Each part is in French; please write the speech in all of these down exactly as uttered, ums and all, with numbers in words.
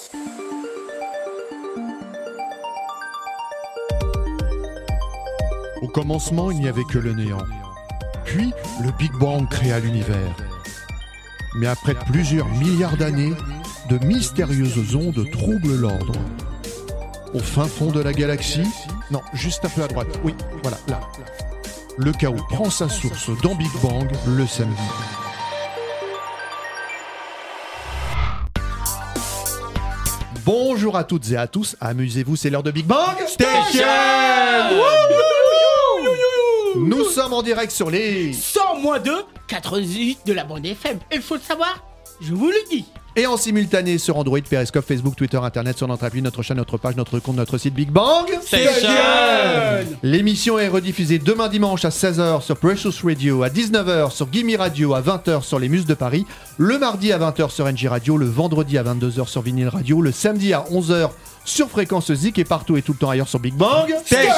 Au commencement, il n'y avait que le néant. Puis, le Big Bang créa l'univers. Mais après plusieurs milliards d'années, de mystérieuses ondes troublent l'ordre. Au fin fond de la galaxie, non, juste un peu à droite, oui, voilà, là. Le chaos prend sa source dans Big Bang le samedi. Bonjour à toutes et à tous, amusez-vous, c'est l'heure de Big Bang Station. Nous sommes en direct sur les cent moins deux, quatre-vingt-dix-huit de la bande F M. Il faut le savoir, je vous le dis. Et en simultané sur Android, Periscope, Facebook, Twitter, Internet, sur notre appli, notre chaîne, notre page, notre compte, notre site Big Bang Station. L'émission est rediffusée demain dimanche à seize heures sur Precious Radio, à dix-neuf heures sur Gimme Radio, à vingt heures sur les Muses de Paris, le mardi à vingt heures sur N J Radio, le vendredi à vingt-deux heures sur Vinyl Radio, le samedi à onze heures sur Fréquence Zik et partout et tout le temps ailleurs sur Big Bang Station.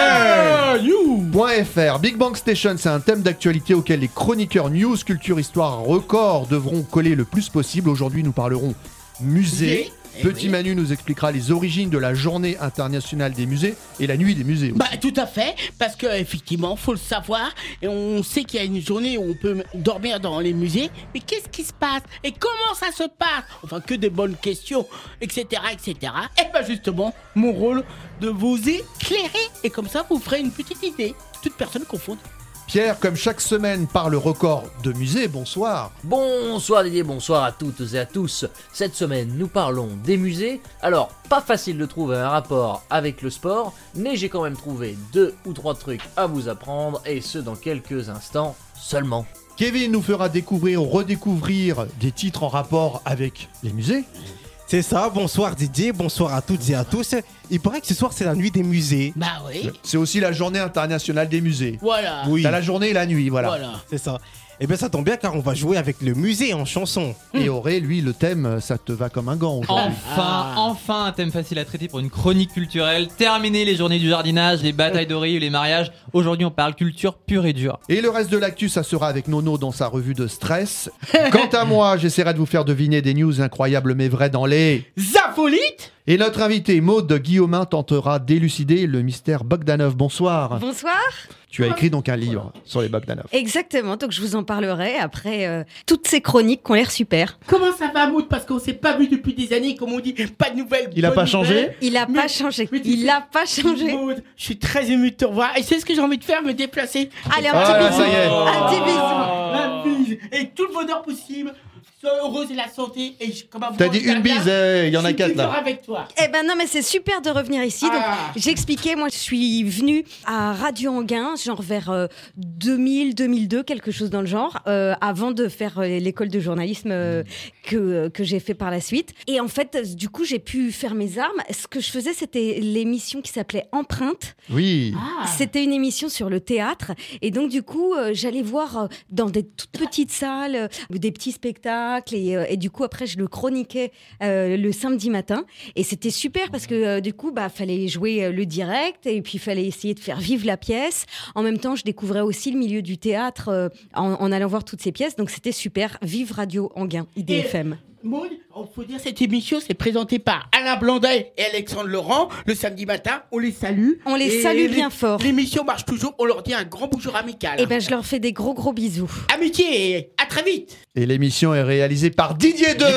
.fr. Big Bang Station, c'est un thème d'actualité auquel les chroniqueurs news, culture, histoire, record devront coller le plus possible. Aujourd'hui, nous parlerons musée. Eh Petit oui. Manu nous expliquera les origines de la journée internationale des musées et la nuit des musées aussi. Bah tout à fait, parce que effectivement, faut le savoir, et on sait qu'il y a une journée où on peut dormir dans les musées, mais qu'est-ce qui se passe et comment ça se passe? Enfin, que des bonnes questions, et cetera, et cetera. Et bah justement, mon rôle de vous éclairer, et comme ça, vous ferez une petite idée, toute personne confondue. Pierre, comme chaque semaine, parle record de musées. Bonsoir. Bonsoir Didier, bonsoir à toutes et à tous. Cette semaine, nous parlons des musées. Alors, pas facile de trouver un rapport avec le sport, mais j'ai quand même trouvé deux ou trois trucs à vous apprendre, et ce dans quelques instants seulement. Kevin nous fera découvrir ou redécouvrir des titres en rapport avec les musées. C'est ça, bonsoir Didier, bonsoir à toutes et à tous. Il paraît que ce soir c'est la nuit des musées. Bah oui, C'est aussi la journée internationale des musées. voilà. Oui, T'as la journée et la nuit, voilà. Voilà. c'est ça. Et bien ça tombe bien car on va jouer avec le musée en chanson. Et Auré, lui, le thème, ça te va comme un gant aujourd'hui. Enfin, Ah. enfin un thème facile à traiter pour une chronique culturelle. Terminé les journées du jardinage, les batailles de riz, les mariages. Aujourd'hui, on parle culture pure et dure. Et le reste de l'actu, ça sera avec Nono dans sa revue de stress. Quant à moi, j'essaierai de vous faire deviner des news incroyables mais vraies dans les... Zafolite. Et notre invité, Maude Guillaumin, tentera d'élucider le mystère Bogdanov. Bonsoir. Bonsoir. Tu as écrit donc un livre sur les Bogdanov. Exactement, donc je vous en parlerai après euh, toutes ces chroniques qui ont l'air super. Comment ça va, Maud? Parce qu'on s'est pas vu depuis des années, comme on dit, pas de nouvelles. Il a bonnes pas changé nouvelles. Il a Mais- pas changé, mais tu il sais- a pas changé. Maud, je suis très ému de te revoir. Et c'est ce que j'ai envie de faire, me déplacer. Allez, un Ah, petit là, bisou. ça y est. Un petit bisou. La bise. Et tout le bonheur possible. Sois heureuse et la santé. Et je, comme un T'as bon dit une gardien, bise, eh, il y en je a suis quatre toujours là. avec toi. Eh ben non, mais c'est super de revenir ici. Donc, Ah. j'expliquais, moi, je suis venue à Radio Anguin, genre vers euh, deux mille, deux mille deux, quelque chose dans le genre, euh, avant de faire euh, l'école de journalisme euh, que, que j'ai fait par la suite. Et en fait, euh, du coup, j'ai pu faire mes armes. Ce que je faisais, c'était l'émission qui s'appelait Empreinte. Oui. Ah. C'était une émission sur le théâtre. Et donc, du coup, euh, j'allais voir euh, dans des toutes petites salles, euh, des petits spectacles. Et, euh, et du coup, après, je le chroniquais euh, le samedi matin. Et c'était super parce que, euh, du coup, bah, fallait jouer euh, le direct. Et puis, il fallait essayer de faire vivre la pièce. En même temps, je découvrais aussi le milieu du théâtre euh, en, en allant voir toutes ces pièces. Donc, c'était super. Vive Radio Anguin, I D F M. Maud, il faut dire cette émission, c'est présenté par Alain Blandet et Alexandre Laurent le samedi matin. On les salue. On les Et salue l'é- bien fort. L'émission marche toujours. On leur dit un grand bonjour amical. Et ben, je leur fais des gros, gros bisous. Amitié et à très vite. Et l'émission est réalisée par Didier deux.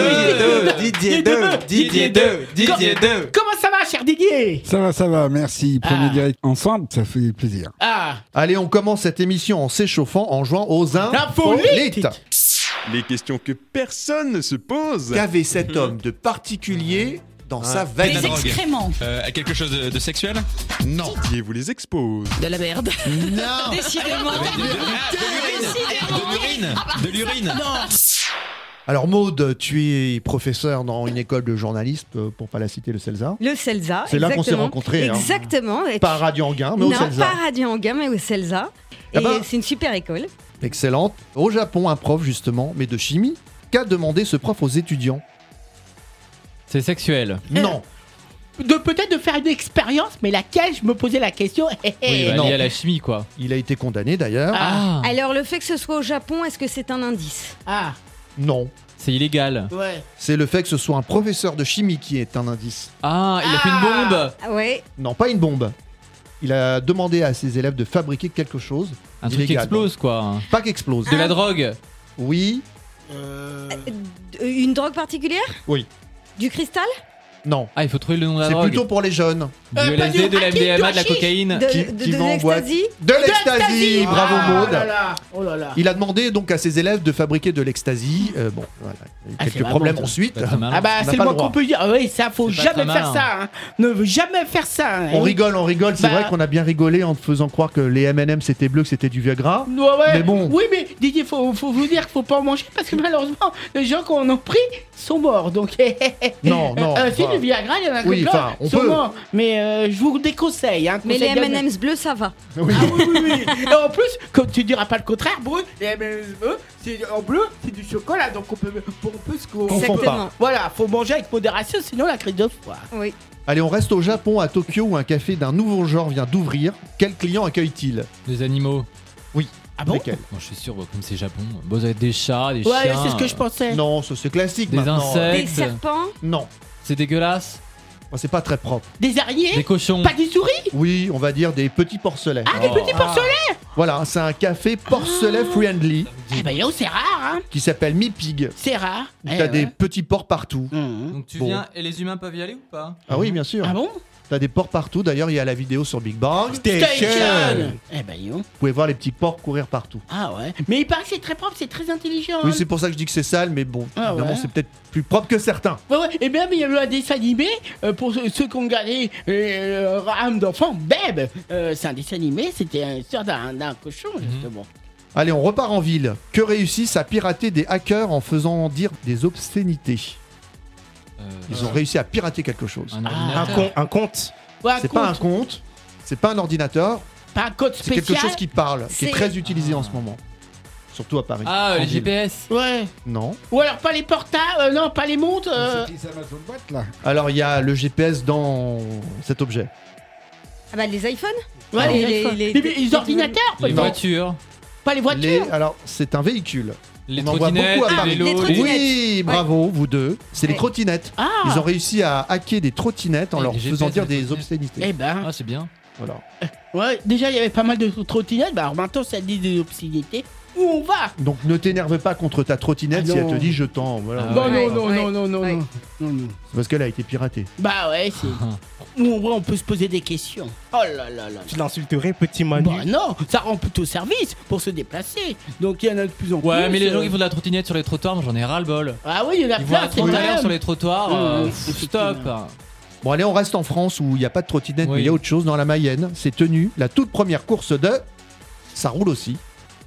Didier deux, Didier deux, Didier deux. Comment ça va, cher Didier? Ça va, ça va, merci. Premier Ah. direct ensemble, ça fait plaisir. Ah, Allez, on commence cette émission en s'échauffant en jouant aux Infolites. Infolites. Les questions que personne ne se pose. Qu'avait cet homme de particulier dans sa Les veine? excréments. Euh, quelque chose de, de sexuel? Non. Qui vous les expose. De la merde. Non. Décidément. De, de- de l'urine. De l'urine. Alors Maude, tu es professeur dans une école de journalisme, euh, pour pas la citer, le CELSA. Le CELSA. C'est là qu'on s'est exactement. rencontrés, hein. Exactement. Et Pas à Radio Anguin, mais non, au CELSA. pas Radio Anguin, mais au CELSA. Ah Et bah. c'est une super école. Excellente. Au Japon, un prof justement, mais de chimie. Qu'a demandé ce prof aux étudiants? C'est sexuel. Non. de peut-être de faire une expérience, mais laquelle je me posais la question. Oui, bah, non. lié à la chimie, quoi. Il a été condamné d'ailleurs. Ah. Alors, le fait que ce soit au Japon, est-ce que c'est un indice? Ah, Non. C'est illégal. Ouais. C'est le fait que ce soit un professeur de chimie qui est un indice. Ah, il a fait une bombe. Ah ouais. Non, pas une bombe. Il a demandé à ses élèves de fabriquer quelque chose. Un truc qui d'illégal. explose, quoi. Pas qu'explose. De la drogue. Oui, Euh... Euh, Une drogue particulière? Oui. Du cristal? non. Ah, il faut trouver le nom de la C'est drogue. plutôt pour les jeunes. Du Euh, pas L S D, du de la M D M A, de la hashish. cocaïne. De, Qui- de, qui de va en boîte. l'ecstasy? De l'ecstasy. L'ecstasy. Bravo Ah, Maud. Oh là là. Oh là là. Il a demandé donc à ses élèves de fabriquer de l'ecstasy. Euh, bon, voilà. Il y a eu Ah, quelques c'est vraiment problèmes ça. ensuite. Pas très malin. Ah bah On n'a c'est pas le le moins qu'on droit. peut dire. Ah oui, ça faut C'est pas jamais très faire malin. ça. Hein. Ne veut jamais faire ça. hein. On rigole, on rigole. C'est Bah- vrai qu'on a bien rigolé en te faisant croire que les M and M c'était bleu, que c'était du Viagra. Ouais, ouais. Mais bon. Oui, mais Didier, faut, faut vous dire qu'il faut pas en manger parce que malheureusement, les gens qui en ont pris sont morts. Donc, Non, non, Euh, si enfin, du Viagra, il y en a oui, plein enfin, on sont peut. morts. Mais euh, je vous déconseille. Hein, Mais les conseille M de- and M's bleus, ça va. Oui. Ah oui, oui, oui. Et en plus, comme tu diras pas le contraire, Bruce, les M and M's bleus, c'est en bleu, c'est du chocolat. Donc, on peut, on peut se Confond pas. Exactement. Voilà, faut manger avec modération, sinon la crise de foie. Oui. Allez, on reste au Japon, à Tokyo, où un café d'un nouveau genre vient d'ouvrir. Quel client accueille-t-il? Des animaux. Ah bon? Lesquels? Bon, je suis sûr, bon, comme c'est Japon. Bon, vous avez des chats, des Ouais, chiens. c'est ce que je pensais. Non, ça c'est classique Des maintenant. insectes. Des Ex. serpents? Non, C'est dégueulasse. Bon, c'est pas très propre. Des araignées? Des cochons. Pas des souris? Oui, on va dire des petits porcelets. Ah, des petits porcelets? Voilà, c'est un café porcelet friendly Eh ben, yo, c'est rare, hein. qui s'appelle Mi Pig. C'est rare. T'as Eh, des ouais. petits porcs partout. Mhm. Donc tu Bon. viens et les humains peuvent y aller ou pas? Ah oui, bien sûr. Ah bon? T'as des porcs partout. D'ailleurs, il y a la vidéo sur Big Bang. Vous Station. Eh ben, yo. pouvez voir les petits porcs courir partout. Ah ouais. Mais il paraît que c'est très propre, c'est très intelligent. Oui, hein. c'est pour ça que je dis que c'est sale, mais bon, Ah évidemment, ouais. c'est peut-être plus propre que certains. Ouais, ouais. Et même il y a eu un dessin animé euh, pour ceux, ceux qui ont regardé euh, âme d'enfant, Beb. Euh, c'est un dessin animé, c'était une histoire d'un d'un cochon justement. Allez, on repart en ville. Que réussissent à pirater des hackers en faisant dire des obscénités? Euh, Ils ont réussi à pirater quelque chose. Un Ah. Un, ordinateur. con- un compte. Ouais, C'est compte. pas un compte, c'est pas un ordinateur, Pas un code c'est spécial. quelque chose qui parle, qui est C'est- très utilisé Ah. en ce moment. Surtout à Paris. Ah, En les ville. G P S. Ouais. Non. Ou alors pas les portables, euh, non, pas les montres. euh, C'est qui ça, ma bonne boîte, là? Alors, il y a le G P S dans cet objet. Ah bah les iPhones? Ouais, les- les, les- iPhones. les- Les- les les- ordinateurs, Les peut-être. voitures. Pas les voitures. Les- Alors, c'est un véhicule. Les On en voit trottinettes, beaucoup à les Paris. vélos. les trottinettes. Oui, bravo, vous deux. C'est les Ouais. trottinettes. Ah. Ils ont réussi à hacker des trottinettes en Avec leur des G P S faisant dire dans les des trottinettes. obscénités. Eh ben, Ah, c'est bien. Voilà. ouais, déjà il y avait pas mal de trottinettes, bah alors maintenant ça dit des obscénités. Où on va? Donc ne t'énerve pas contre ta trottinette Ah si elle non. te dit je t'en. Voilà. Ah Non, ouais. non, non, Ouais. non, non, non, Ouais. non, non, non. C'est parce qu'elle a été piratée. Bah ouais, c'est. Où en vrai on peut se poser des questions. Oh là là là. Tu l'insulterais, petit Manu. Bah non, ça rend plutôt service pour se déplacer. Donc il y en a de plus en plus. Ouais, mais les gens euh, qui font de la trottinette sur les trottoirs, moi, j'en ai ras le bol. Ah oui, il y en a Ils vont à plein, c'est trente à vrai. l'heure sur les trottoirs. Mmh, euh, mmh, pff, effectivement. stop. Bon allez, on reste en France où il n'y a pas de trottinette, Oui. mais il y a autre chose dans la Mayenne. C'est tenu la toute première course de. Ça roule aussi.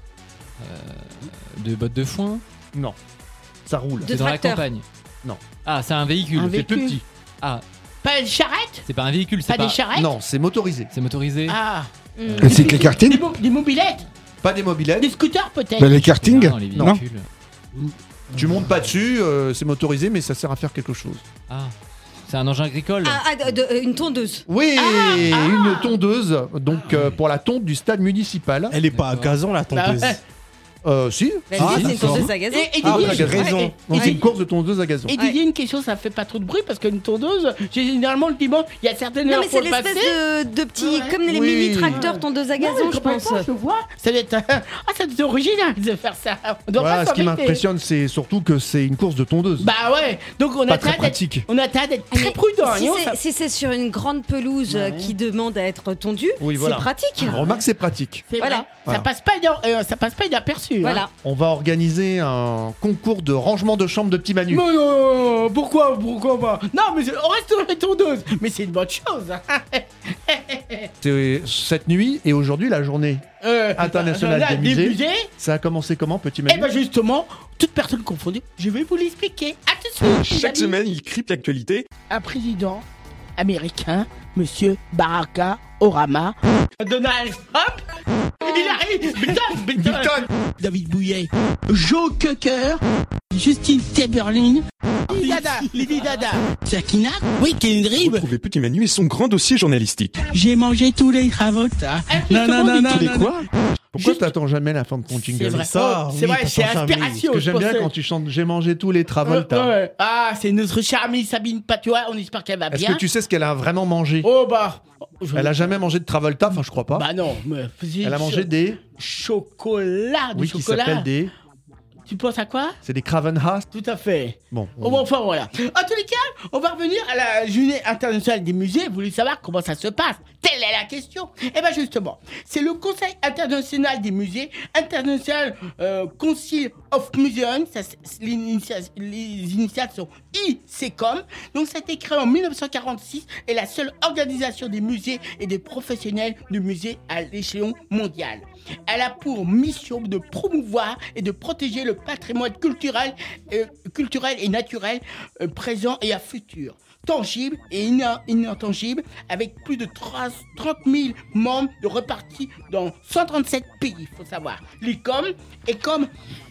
De bottes de foin. Non. Ça roule. De C'est dans la tracteur. campagne. Non. Ah, c'est un véhicule. Un C'est plus véhicule. petit. Ah, Pas une charrette? c'est pas un véhicule, c'est Pas pas. des charrettes? Non, c'est motorisé. C'est motorisé. Ah. Mm. C'est que les kartings? Des, mo- des mobilettes? Pas des mobilettes. Des scooters peut-être? Ben, les kartings? Non, les Non. véhicules. Tu montes pas dessus, euh, c'est motorisé, mais ça sert à faire quelque chose. Ah, c'est un engin agricole. Ah, ah, de- de- une tondeuse. Oui, Ah, une tondeuse, donc euh, pour la tonte du stade municipal. Elle est pas à D'accord. gazon, la tondeuse. Bah ouais. Euh, si. Bah, Ah, c'est une d'accord. tondeuse à gazon. Et, et Ah, Didier, t'as je- raison. ouais, Donc et- c'est et- une course de tondeuse à gazon. Et Didier, une question, ça fait pas trop de bruit parce qu'une tondeuse, j'ai généralement le dimanche, il y a certaines Non heures mais pour c'est le l'espèce passer. de, de petits, Ouais. comme les Oui. mini tracteurs tondeuses à Ouais, gazon, je pense. complètement, Je vois. Ça doit être, ah, ça doit être original de faire ça. On doit Voilà, pas ce qui s'embêter. m'impressionne, c'est surtout que c'est une course de tondeuse. Bah ouais. Donc on Pas a très intérêt d'être, pratique. on a intérêt d'être Ah, très mais prudent. Si hein, c'est ça- si c'est sur une grande pelouse euh, Ouais. qui demande à être tondue, Oui, voilà. c'est pratique. Remarque, c'est pratique. c'est voilà. vrai. Voilà. Ça passe pas, ina- euh, ça passe pas inaperçu. hein. Voilà. On va organiser un concours de rangement de chambre de petit Manu. Non, non, non, non, pourquoi, pourquoi pas? Non, mais c'est- on reste sur les tondeuses. Mais c'est une bonne chose. hein. C'est cette nuit et aujourd'hui la journée. Euh, International là, des musées. musées. Ça a commencé comment, petit Manu Eh ben justement, toute personne confondue, je vais vous l'expliquer. À tout de suite. les Chaque amis. semaine, il crypte l'actualité. Un président américain, Monsieur Barack Obama, Donald Trump, il arrive, Biden, Biden, David Bouillet, Joe Cocker, Justine Timberlake, Lady Dada, Lady Dada, Sakina, oui, Kendrick. Retrouvez Petit Manu et son grand dossier journalistique. J'ai mangé tous les cravottes. Non, non, non, non, Tous les non, quoi Pourquoi Juste- t'attends jamais la fin de ton jingle? C'est vrai, ça, Oh, oui, c'est vrai, t'attends c'est jamais. inspiration. Parce que je j'aime bien pensais. quand tu chantes J'ai mangé tous les Travolta. Ouais, ouais. Ah, c'est notre chère amie Sabine Patois. On espère qu'elle va Est-ce bien. que tu sais ce qu'elle a vraiment mangé? Oh bah. je- Elle a jamais mangé de Travolta, enfin je crois pas. Bah non. Mais c'est Elle a mangé cho- des... chocolat, du Oui, qui chocolat. s'appellent des... Tu penses à quoi? C'est des Cravenhurst. Tout à fait. Bon. Oh, bon, enfin voilà. En tous les cas, on va revenir à la journée internationale des musées. Vous voulez savoir comment ça se passe? Telle est la question. Eh bien justement, c'est le Conseil international des musées, International euh, Council of Museums, ça, c'est- les, initia- les initiales sont I C E C O M. Donc ça a été créé en mille neuf cent quarante-six et la seule organisation des musées et des professionnels de musées à l'échelon mondial. Elle a pour mission de promouvoir et de protéger le patrimoine culturel, euh, culturel et naturel euh, présent et à futur, tangible et ina- intangible, avec plus de trente mille membres de repartis dans cent trente-sept pays, il faut savoir. L'I C O M est comme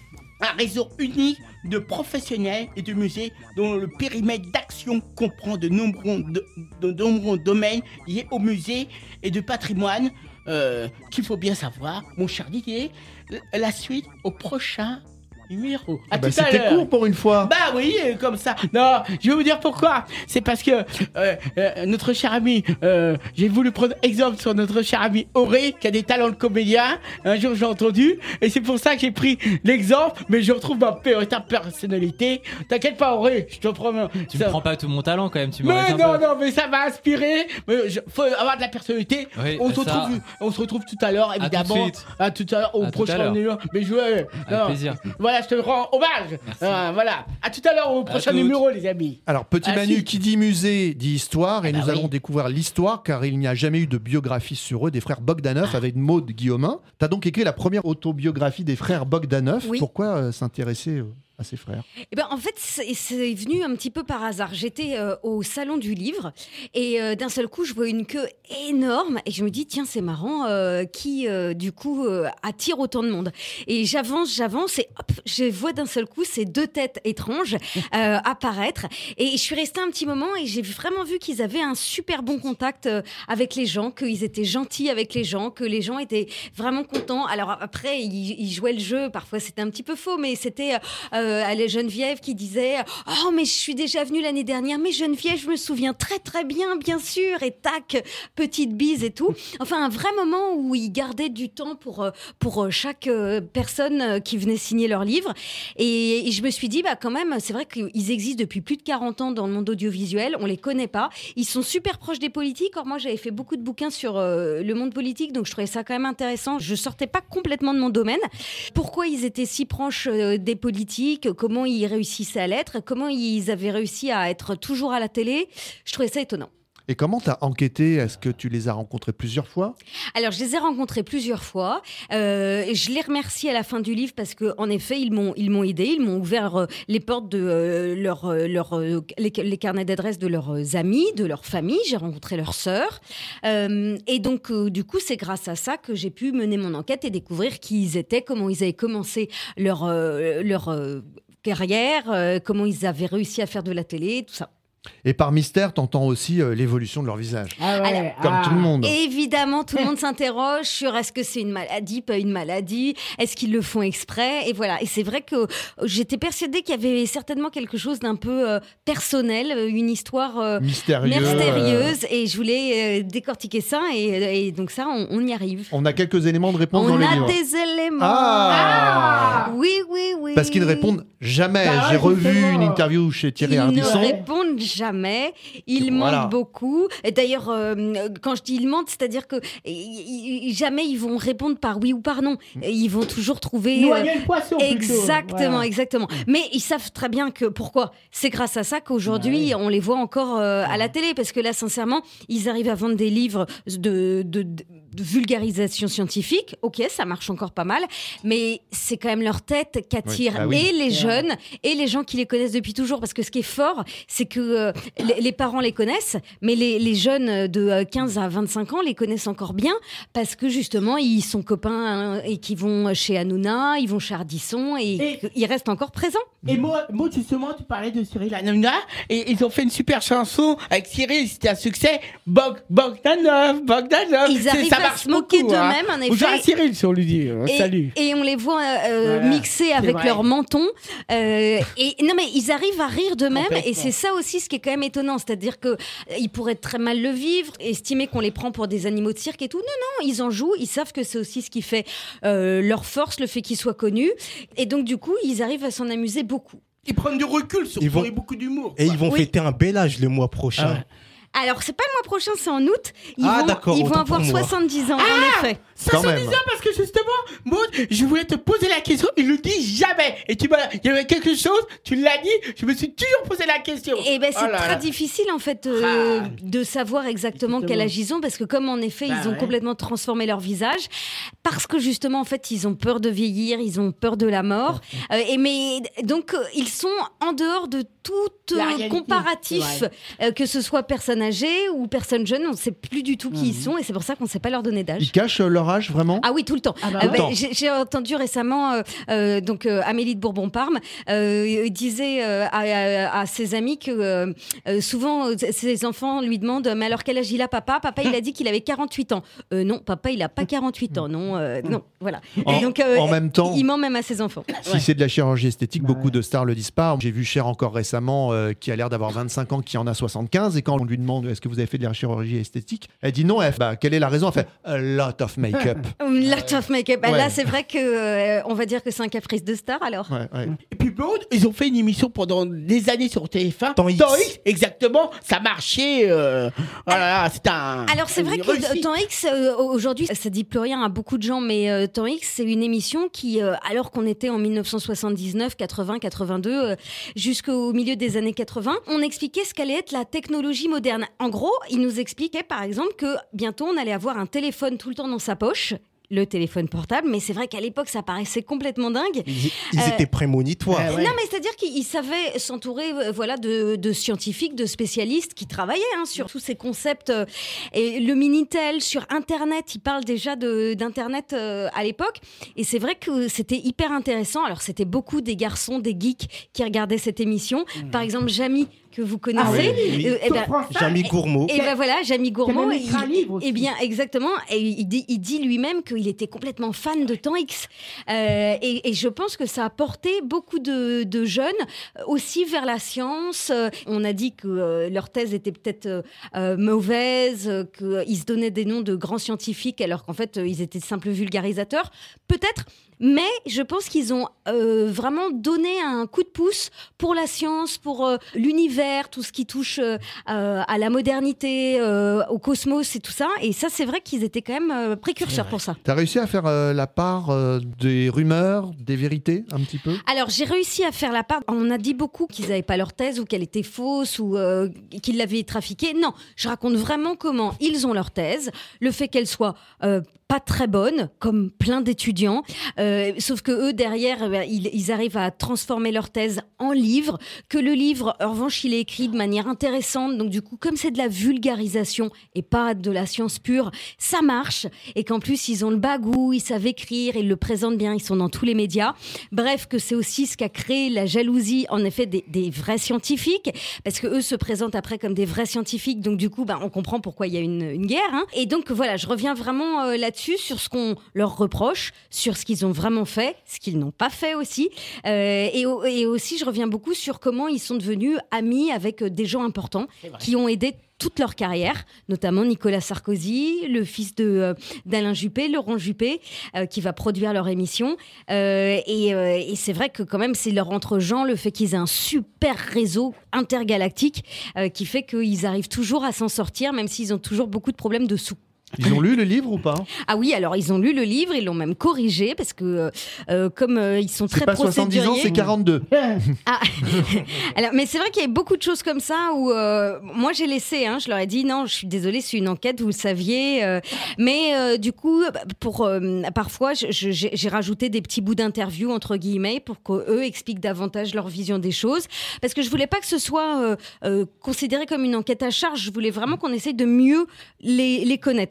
un réseau unique de professionnels et de musées dont le périmètre d'action comprend de nombreux, de, de nombreux domaines liés au musée et de patrimoine euh, qu'il faut bien savoir. Mon cher Didier, la suite au prochain numéro. À Ah bah, tout à c'était l'heure. court pour une fois. Bah oui, euh, comme ça. Non, je vais vous dire pourquoi. C'est parce que euh, euh, notre cher ami, euh, j'ai voulu prendre exemple sur notre cher ami Auré, qui a des talents de comédien. Un jour, j'ai entendu, et c'est pour ça que j'ai pris l'exemple. Mais je retrouve ma véritable personnalité. T'inquiète pas, Auré, je te promets. Tu Ça- me prends pas tout mon talent quand même, tu me Mais restes un non, peu. non, mais ça va inspirer. Mais je- faut avoir de la personnalité. Oui, on, se ça- retrouve, on se retrouve tout à l'heure, tout de évidemment. suite. À tout à l'heure, au À tout à prochain l'heure. numéro. Mais je vais. Avec plaisir. Voilà, je te rends hommage. Euh, voilà. À tout à l'heure au prochain toutes. numéro, les amis. Alors, petit Ah, Manu, si. qui dit musée, dit histoire, et Ah bah nous oui. allons découvrir l'histoire, car il n'y a jamais eu de biographie sur eux des frères Bogdanov avec Maud Guillaumin. T'as donc écrit la première autobiographie des frères Bogdanov. Oui. Pourquoi euh, s'intéresser euh, à ses frères? Eh ben, en fait, c'est c'est venu un petit peu par hasard. J'étais euh, au salon du livre et euh, d'un seul coup, je vois une queue énorme et je me dis, tiens, c'est marrant, euh, qui euh, du coup euh, attire autant de monde. Et j'avance, j'avance et hop, je vois d'un seul coup ces deux têtes étranges euh, apparaître. Et je suis restée un petit moment et j'ai vraiment vu qu'ils avaient un super bon contact euh, avec les gens, qu'ils étaient gentils avec les gens, que les gens étaient vraiment contents. Alors après, ils, ils jouaient le jeu. Parfois, c'était un petit peu faux, mais c'était euh, à la Geneviève qui disait « Oh, mais je suis déjà venue l'année dernière, mais Geneviève, je me souviens très très bien, bien sûr. » Et tac, petite bise et tout. Enfin, un vrai moment où ils gardaient du temps pour, euh, pour euh, chaque euh, personne euh, qui venait signer leur livre. Et, et je me suis dit, bah, quand même, c'est vrai qu'ils existent depuis plus de quarante ans dans le monde audiovisuel. On les connaît pas. Ils sont super proches des politiques. Or, moi, j'avais fait beaucoup de bouquins sur euh, le monde politique, donc je trouvais ça quand même intéressant. Je sortais pas complètement de mon domaine. Pourquoi ils étaient si proches euh, des politiques? Comment ils réussissaient à l'être? Comment ils avaient réussi à être toujours à la télé? Je trouvais ça étonnant. Et comment t'as enquêté? Est-ce que tu les as rencontrés plusieurs fois? Alors, je les ai rencontrés plusieurs fois. Euh, je les remercie à la fin du livre parce qu'en effet, ils m'ont, ils m'ont aidé. Ils m'ont ouvert euh, les portes de euh, leur, euh, leur, euh, les, les carnets d'adresses de leurs amis, de leur famille. J'ai rencontré leurs sœurs. Euh, et donc, euh, du coup, c'est grâce à ça que j'ai pu mener mon enquête et découvrir qui ils étaient, comment ils avaient commencé leur, euh, leur euh, carrière, euh, comment ils avaient réussi à faire de la télé, tout ça. Et par mystère, t'entends aussi euh, l'évolution de leur visage. Ah ouais, Alors, Comme ah. tout le monde. Évidemment, tout le monde s'interroge sur est-ce que c'est une maladie, pas une maladie, est-ce qu'ils le font exprès, et voilà. Et c'est vrai que j'étais persuadée qu'il y avait certainement quelque chose d'un peu euh, personnel, une histoire euh, Mystérieux. mystérieuse, et je voulais euh, décortiquer ça, et, et donc ça, on, on y arrive. On a quelques éléments de réponse dans On le a livre. des éléments. Ah Oui, oui, oui. Parce qu'ils ne répondent jamais. Bah ouais, J'ai revu justement. une interview chez Thierry Ils ne Ardisson. répondent jamais. Ils Voilà. mentent beaucoup. Et d'ailleurs, euh, quand je dis ils mentent, c'est-à-dire que ils- ils- jamais ils vont répondre par oui ou par non. Ils vont toujours trouver. euh, Noyer le poisson, plutôt. Exactement, Voilà. exactement. Mais ils savent très bien que pourquoi. C'est grâce à ça qu'aujourd'hui, Bah on les voit encore euh, à la télé. Parce que là, sincèrement, ils arrivent à vendre des livres de, de, de- de vulgarisation scientifique. Ok, ça marche encore pas mal. Mais c'est quand même leur tête qu'attire Oui, bah oui. et les jeunes et les gens qui les connaissent depuis toujours. Parce que ce qui est fort, c'est que euh, les, les parents les connaissent, mais les, les jeunes de euh, quinze à vingt-cinq ans les connaissent encore bien parce que justement, ils sont copains hein, et qu'ils vont chez Hanouna, ils vont chez Ardisson et, Et- ils restent encore présents. Et moi, moi, justement, tu parlais de Cyril Hanouna et ils ont fait une super chanson avec Cyril, c'était un succès. Bog, Bogdanov, Bogdanov. Ils C'est- arrivent ça à marche se moquer beaucoup, hein. d'eux-mêmes, en Bonjour à effet. Cyril, si on lui dit. euh, Et, Salut. et on les voit euh, Voilà, mixer c'est avec vrai. leur menton. Euh, et non, mais ils arrivent à rire d'eux-mêmes. Complètement. Et c'est ça aussi ce qui est quand même étonnant. C'est-à-dire que euh, ils pourraient très mal le vivre, estimer qu'on les prend pour des animaux de cirque et tout. Non, non, ils en jouent. Ils savent que c'est aussi ce qui fait euh, leur force, le fait qu'ils soient connus. Et donc, du coup, ils arrivent à s'en amuser beaucoup. Ils prennent du recul sur Ils vont- et beaucoup d'humour. Et quoi. ils vont Oui. fêter un bel âge le mois prochain. Ah ouais. Alors, c'est pas le mois prochain, c'est en août. Ils Ah, vont, d'accord, ils vont autant avoir pour moi. soixante-dix ans, en effet. Quand soixante-dix même. ans, parce que justement, Maud, je voulais te poser la question, il le dit jamais. Et tu m'as, il y avait quelque chose, tu l'as dit, je me suis toujours posé la question. Et ben c'est Oh là très là. difficile en fait euh, Ah. de savoir exactement quel Justement. âge ils ont parce que comme en effet Bah ils ont ouais. complètement transformé leur visage parce que justement en fait ils ont peur de vieillir, ils ont peur de la mort Euh, et mais donc euh, ils sont en dehors de tout La euh, réalité, comparatif ouais. euh, que ce soit personne âgée ou personne jeune, on ne sait plus du tout qui Mhm. ils sont et c'est pour ça qu'on ne sait pas leur donner d'âge. Ils cachent euh, leur âge vraiment? Ah oui, tout le temps. Ah bah Euh, ouais. ben, Tout le temps. j'ai, j'ai entendu récemment euh, euh, donc euh, Amélie de Bourbon-Parme euh, disait euh, à, à- à ses amis que euh, euh, souvent euh, ses enfants lui demandent mais alors quel âge il a papa? Papa il a dit qu'il avait quarante-huit ans. Euh, non, papa il a pas quarante-huit ans. Non, euh, non, voilà. En- Et donc euh, en même temps- il ment même à ses enfants. Si c'est de la chirurgie esthétique, beaucoup de stars le disent pas. J'ai vu Cher encore récemment, euh, qui a l'air d'avoir vingt-cinq ans, qui en a soixante-quinze. Et quand on lui demande est-ce que vous avez fait de la chirurgie esthétique, elle dit non. Elle fait, bah, quelle est la raison? Elle fait a lot of make-up. Lot of make-up. Bah, Ouais. Là c'est vrai que euh, on va dire que c'est un caprice de star alors. Ouais, ouais. Et puis Maud, ils ont fait une émission pendant des années sur T F un. Temps X. exactement. Ça marchait. Euh... Oh là là, c'était un. Alors c'est vrai une que réussite. Temps X, euh, aujourd'hui, ça dit plus rien à beaucoup de gens, mais euh, Temps X, c'est une émission qui, euh, alors qu'on était en dix-neuf cent soixante-dix-neuf, quatre-vingts, quatre-vingt-deux, euh, jusqu'au milieu des années quatre-vingts, on expliquait ce qu'allait être la technologie moderne. En gros, ils nous expliquaient par exemple que bientôt on allait avoir un téléphone tout le temps dans sa poche. Le téléphone portable, mais c'est vrai qu'à l'époque ça paraissait complètement dingue. Ils, ils Euh, étaient prémonitoires. Ah ouais. Non, mais c'est-à-dire qu'ils savaient s'entourer euh, voilà, de, de scientifiques, de spécialistes qui travaillaient hein, sur tous ces concepts. euh, et le Minitel, sur Internet, ils parlent déjà de- d'Internet euh, à l'époque. Et c'est vrai que c'était hyper intéressant. Alors, c'était beaucoup des garçons, des geeks qui regardaient cette émission. Par exemple, Jamy, que vous connaissez. Ah oui, oui. Euh, eh ben, Jamy Gourmaud. et ben voilà, Jamy Gourmaud, même écrit un il- livre aussi. eh bien exactement, et il dit, il dit lui-même qu'il était complètement fan de Temps X. Euh, et, et je pense que ça a porté beaucoup de, de jeunes euh, aussi vers la science. Euh, On a dit que euh, leur thèse était peut-être euh, euh, mauvaise, euh, qu'ils se donnaient des noms de grands scientifiques alors qu'en fait euh, ils étaient de simples vulgarisateurs. Peut-être. Mais je pense qu'ils ont euh, vraiment donné un coup de pouce pour la science, pour euh, l'univers, tout ce qui touche euh, euh, à la modernité, euh, au cosmos et tout ça. Et ça, c'est vrai qu'ils étaient quand même euh, précurseurs pour ça. T'as réussi à faire euh, la part euh, des rumeurs, des vérités, un petit peu? Alors, j'ai réussi à faire la part. On a dit beaucoup qu'ils n'avaient pas leur thèse ou qu'elle était fausse ou euh, qu'ils l'avaient trafiquée. Non, je raconte vraiment comment ils ont leur thèse, le fait qu'elle soit euh, pas très bonne, comme plein d'étudiants. Euh, sauf que eux, derrière, eh ben, ils, ils arrivent à transformer leur thèse en livre, que le livre, en revanche, il est écrit de manière intéressante. Donc, du coup, comme c'est de la vulgarisation et pas de la science pure, ça marche. Et qu'en plus, ils ont le bagou, ils savent écrire, ils le présentent bien, ils sont dans tous les médias. Bref, que c'est aussi ce qui a créé la jalousie, en effet, des, des vrais scientifiques, parce que eux se présentent après comme des vrais scientifiques. Donc, du coup, ben, on comprend pourquoi il y a une, une guerre. Hein. Et donc, voilà, je reviens vraiment euh, là-dessus, sur ce qu'on leur reproche, sur ce qu'ils ont vraiment fait, ce qu'ils n'ont pas fait aussi. Euh, et, au- et aussi, je reviens beaucoup sur comment ils sont devenus amis avec euh, des gens importants qui ont aidé toute leur carrière, notamment Nicolas Sarkozy, le fils de, euh, d'Alain Juppé, Laurent Juppé, euh, qui va produire leur émission. Euh, et, euh, et c'est vrai que quand même, c'est leur entre-gens, le fait qu'ils aient un super réseau intergalactique euh, qui fait qu'ils arrivent toujours à s'en sortir, même s'ils ont toujours beaucoup de problèmes de sous. Ils ont lu le livre ou pas? Ah oui, alors ils ont lu le livre, ils l'ont même corrigé parce que euh, euh, comme euh, ils sont C'est très pas soixante-dix ans, procéduriers. c'est quarante-deux. Ah. Alors, mais c'est vrai qu'il y a beaucoup de choses comme ça où euh, moi j'ai laissé, hein, je leur ai dit non, je suis désolée, c'est une enquête, vous le saviez. euh, mais euh, du coup, pour euh, parfois, je- je- j'ai j'ai rajouté des petits bouts d'interview entre guillemets pour qu'eux expliquent davantage leur vision des choses, parce que je voulais pas que ce soit euh, euh, considéré comme une enquête à charge. Je voulais vraiment qu'on essaye de mieux les, les connaître.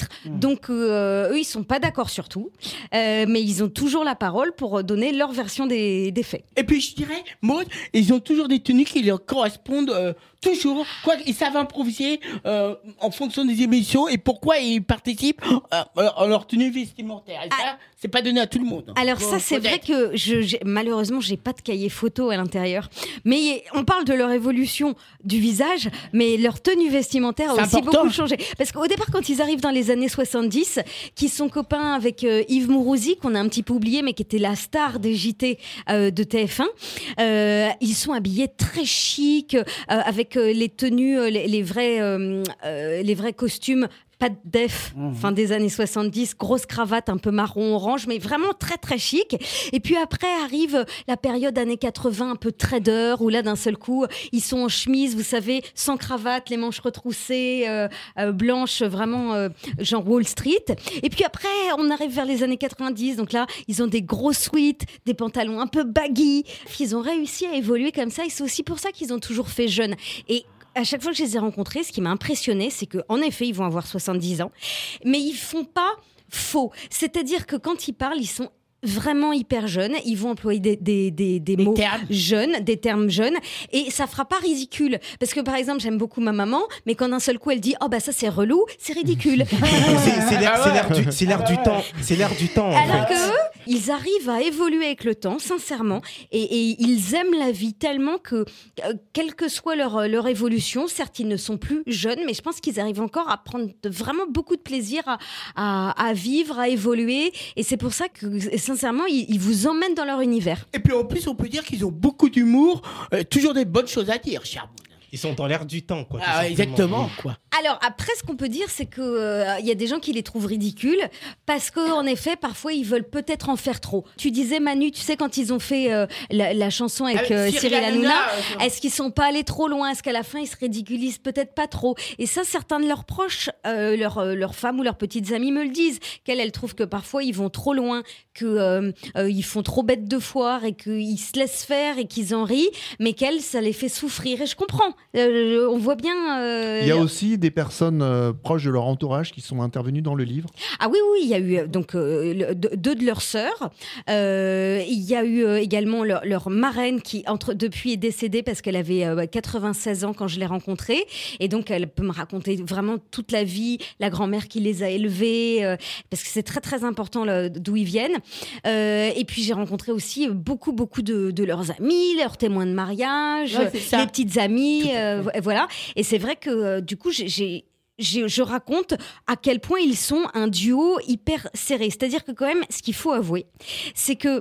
théâtre. Mmh. Donc, euh, eux, ils sont pas d'accord sur tout. Euh, mais ils ont toujours la parole pour donner leur version des, des faits. Et puis, je dirais, Maud, ils ont toujours des tenues qui leur correspondent euh, toujours. Quoi, ils savent improviser euh, en fonction des émissions et pourquoi ils participent euh, en leur tenue vestimentaire. Et ça, ah. c'est pas donné à tout le monde. Alors bon, ça, c'est vrai que je, j'ai, malheureusement, j'ai pas de cahier photo à l'intérieur. Mais on parle de leur évolution du visage, mais leur tenue vestimentaire a c'est aussi important. Beaucoup changé. Parce qu'au départ, quand ils arrivent dans les années soixante-dix, qui sont copains avec euh, Yves Mourouzi, qu'on a un petit peu oublié, mais qui était la star des J T euh, de T F un, euh, ils sont habillés très chic, euh, avec euh, les tenues, euh, les, les, vrais, euh, euh, les vrais costumes. Pas de def, mmh. fin des années soixante-dix, grosse cravate un peu marron-orange, mais vraiment très très chic. Et puis après arrive la période années quatre-vingts, un peu trader, où là d'un seul coup, ils sont en chemise, vous savez, sans cravate, les manches retroussées, euh, euh, blanches, vraiment euh, genre Wall Street. Et puis après, on arrive vers les années quatre-vingt-dix, donc là, ils ont des gros sweats, des pantalons un peu baggy. Ils ont réussi à évoluer comme ça, et c'est aussi pour ça qu'ils ont toujours fait jeune. Et à chaque fois que je les ai rencontrés, ce qui m'a impressionné, c'est qu'en effet, ils vont avoir soixante-dix ans, mais ils font pas faux. C'est-à-dire que quand ils parlent, ils sont vraiment hyper jeunes, ils vont employer des, des, des, des, des mots termes. jeunes, des termes jeunes, et ça fera pas ridicule. Parce que par exemple, j'aime beaucoup ma maman, mais quand d'un seul coup elle dit « Oh bah ça c'est relou », c'est ridicule. c'est, c'est, l'air, c'est l'air du, c'est l'air du temps. C'est l'air du temps. Alors en fait. que eux, ils arrivent à évoluer avec le temps, sincèrement, et, et ils aiment la vie tellement que, euh, quelle que soit leur, leur évolution, certes ils ne sont plus jeunes, mais je pense qu'ils arrivent encore à prendre de, vraiment beaucoup de plaisir à, à, à vivre, à évoluer, et c'est pour ça que sincèrement, ils, ils vous emmènent dans leur univers. Et puis en plus, on peut dire qu'ils ont beaucoup d'humour, euh, toujours des bonnes choses à dire, cher. Ils sont dans l'air du temps, quoi. Ah, exactement, quoi. Alors après, ce qu'on peut dire, c'est que il euh, y a des gens qui les trouvent ridicules parce que en effet, parfois, ils veulent peut-être en faire trop. Tu disais, Manu, tu sais, quand ils ont fait euh, la, la chanson avec, avec euh, Cyril Hanouna, euh, est-ce qu'ils sont pas allés trop loin ? Est-ce qu'à la fin, ils se ridiculisent peut-être pas trop ? Et ça, certains de leurs proches, euh, leurs euh, leurs femmes ou leurs petites amies me le disent, qu'elles, elles trouvent que parfois, ils vont trop loin, qu'ils euh, euh, font trop bête de foire et qu'ils se laissent faire et qu'ils en rient, mais qu'elles, ça les fait souffrir. Et je comprends. Euh, on voit bien... Euh, il y a aussi des personnes euh, proches de leur entourage qui sont intervenues dans le livre. Ah oui, oui, il y a eu donc, euh, le, deux de leurs sœurs. Euh, il y a eu euh, également leur, leur marraine qui, entre, depuis, est décédée parce qu'elle avait euh, quatre-vingt-seize ans quand je l'ai rencontrée. Et donc, elle peut me raconter vraiment toute la vie, la grand-mère qui les a élevés, euh, parce que c'est très, très important là, d'où ils viennent. Euh, et puis, j'ai rencontré aussi beaucoup, beaucoup de, de leurs amis, leurs témoins de mariage, ouais, les petites amies. Euh, voilà. Et c'est vrai que, euh, du coup, j'ai... j'ai Je, je raconte à quel point ils sont un duo hyper serré. C'est-à-dire que quand même, ce qu'il faut avouer, c'est que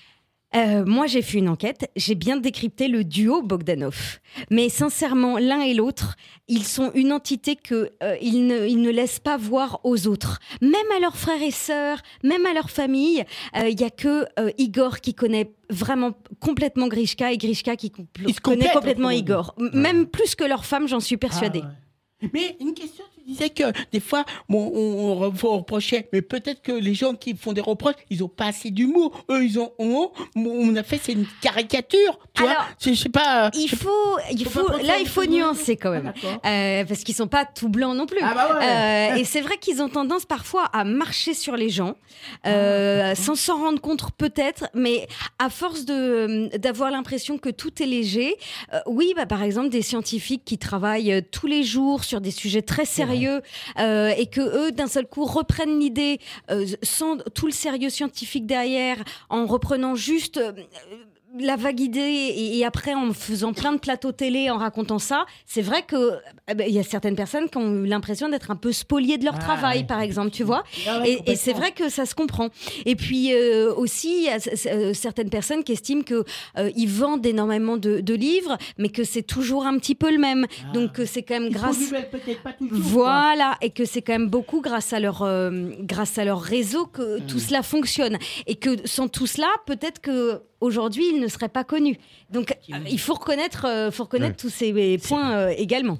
euh, moi, j'ai fait une enquête, j'ai bien décrypté le duo Bogdanov. Mais sincèrement, l'un et l'autre, ils sont une entité qu'ils euh, ne, ils ne laissent pas voir aux autres. Même à leurs frères et sœurs, même à leur famille, il euh, n'y a que euh, Igor qui connaît vraiment complètement Grishka et Grishka qui compl- connaît complètement Igor. Ouais. Même plus que leur femme, j'en suis persuadée. Ah ouais. Mais une question, tu disais que des fois, bon, on, on, on reprochait, mais peut-être que les gens qui font des reproches, ils ont pas assez d'humour. Eux, ils ont, on, on a fait, c'est une caricature, tu Alors, vois. Je sais pas. Il faut, il faut, faut là, il faut nuancer quand même, ah, euh, parce qu'ils sont pas tout blancs non plus. Ah bah ouais. euh, et c'est vrai qu'ils ont tendance parfois à marcher sur les gens, euh, ah, sans s'en rendre compte peut-être, mais à force de d'avoir l'impression que tout est léger. Euh, oui, bah par exemple des scientifiques qui travaillent tous les jours sur des sujets très sérieux euh, et que eux d'un seul coup reprennent l'idée euh, sans tout le sérieux scientifique derrière, en reprenant juste euh, la vague idée et, et après en faisant plein de plateaux télé en racontant ça. C'est vrai que eh ben, y a certaines personnes qui ont eu l'impression d'être un peu spoliées de leur ah, travail, ouais. par exemple, tu vois. Ah, ouais, et, et c'est vrai que ça se comprend. Et puis euh, aussi, il y a c- c- certaines personnes qui estiment que euh, ils vendent énormément de, de livres, mais que c'est toujours un petit peu le même. Ah. Donc que c'est quand même Ils grâce, peut-être pas toujours, voilà, quoi. Et que c'est quand même beaucoup grâce à leur euh, grâce à leur réseau que mmh. tout cela fonctionne. Et que sans tout cela, peut-être que aujourd'hui, ils ne seraient pas connus. Donc, euh, il faut reconnaître, euh, faut reconnaître ouais. tous ces points euh, également.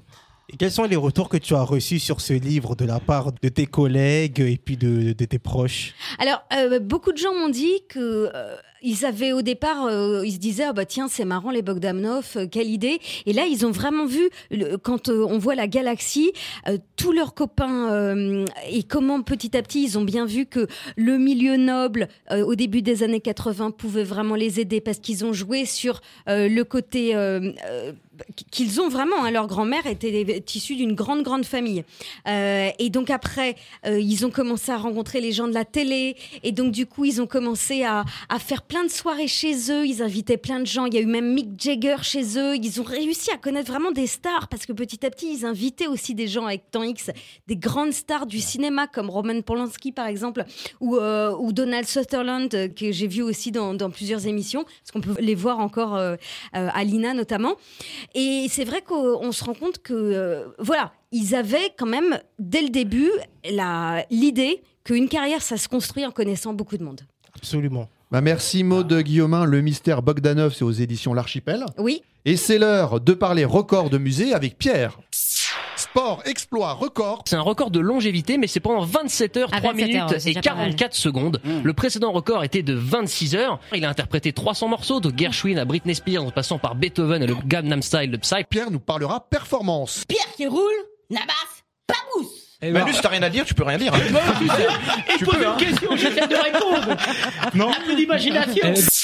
Et quels sont les retours que tu as reçus sur ce livre de la part de tes collègues et puis de, de tes proches? Alors, euh, beaucoup de gens m'ont dit que euh, ils avaient au départ, euh, ils se disaient ah bah tiens c'est marrant les Bogdanov, euh, quelle idée. Et là ils ont vraiment vu le, quand euh, on voit la galaxie, euh, tous leurs copains euh, et comment petit à petit ils ont bien vu que le milieu noble euh, au début des années quatre-vingts pouvait vraiment les aider parce qu'ils ont joué sur euh, le côté euh, euh, qu'ils ont vraiment, hein, leur grand-mère était issue d'une grande, grande famille. Euh, et donc après, euh, ils ont commencé à rencontrer les gens de la télé. Et donc du coup, ils ont commencé à, à faire plein de soirées chez eux. Ils invitaient plein de gens. Il y a eu même Mick Jagger chez eux. Ils ont réussi à connaître vraiment des stars parce que petit à petit, ils invitaient aussi des gens avec Temps X, des grandes stars du cinéma comme Roman Polanski par exemple, ou, euh, ou Donald Sutherland, euh, que j'ai vu aussi dans, dans plusieurs émissions, parce qu'on peut les voir encore euh, euh, à l'I N A notamment. Et c'est vrai qu'on se rend compte que, euh, voilà, ils avaient quand même, dès le début, la, l'idée qu'une carrière, ça se construit en connaissant beaucoup de monde. Absolument. Bah merci Maud Guillaumin, Le Mystère Bogdanov, c'est aux éditions L'Archipel. Oui. Et c'est l'heure de parler record de musée avec Pierre. Sport, exploit, record. C'est un record de longévité, mais c'est pendant vingt-sept heures, Ah, trois vingt-sept minutes heures, ouais, c'est et déjà pas mal. quarante-quatre secondes. Mmh. Le précédent record était de vingt-six heures. Il a interprété trois cents morceaux, de Gershwin à Britney Spears, en passant par Beethoven et le Gangnam Style de Psy. Pierre nous parlera performance. Pierre qui roule, Nabas, pas mousse. Manu, si t'as rien à dire, tu peux rien dire. Hein. Bon, tu sais, il Tu pose peux, une hein. question, j'essaie de répondre. Non. Un peu d'imagination.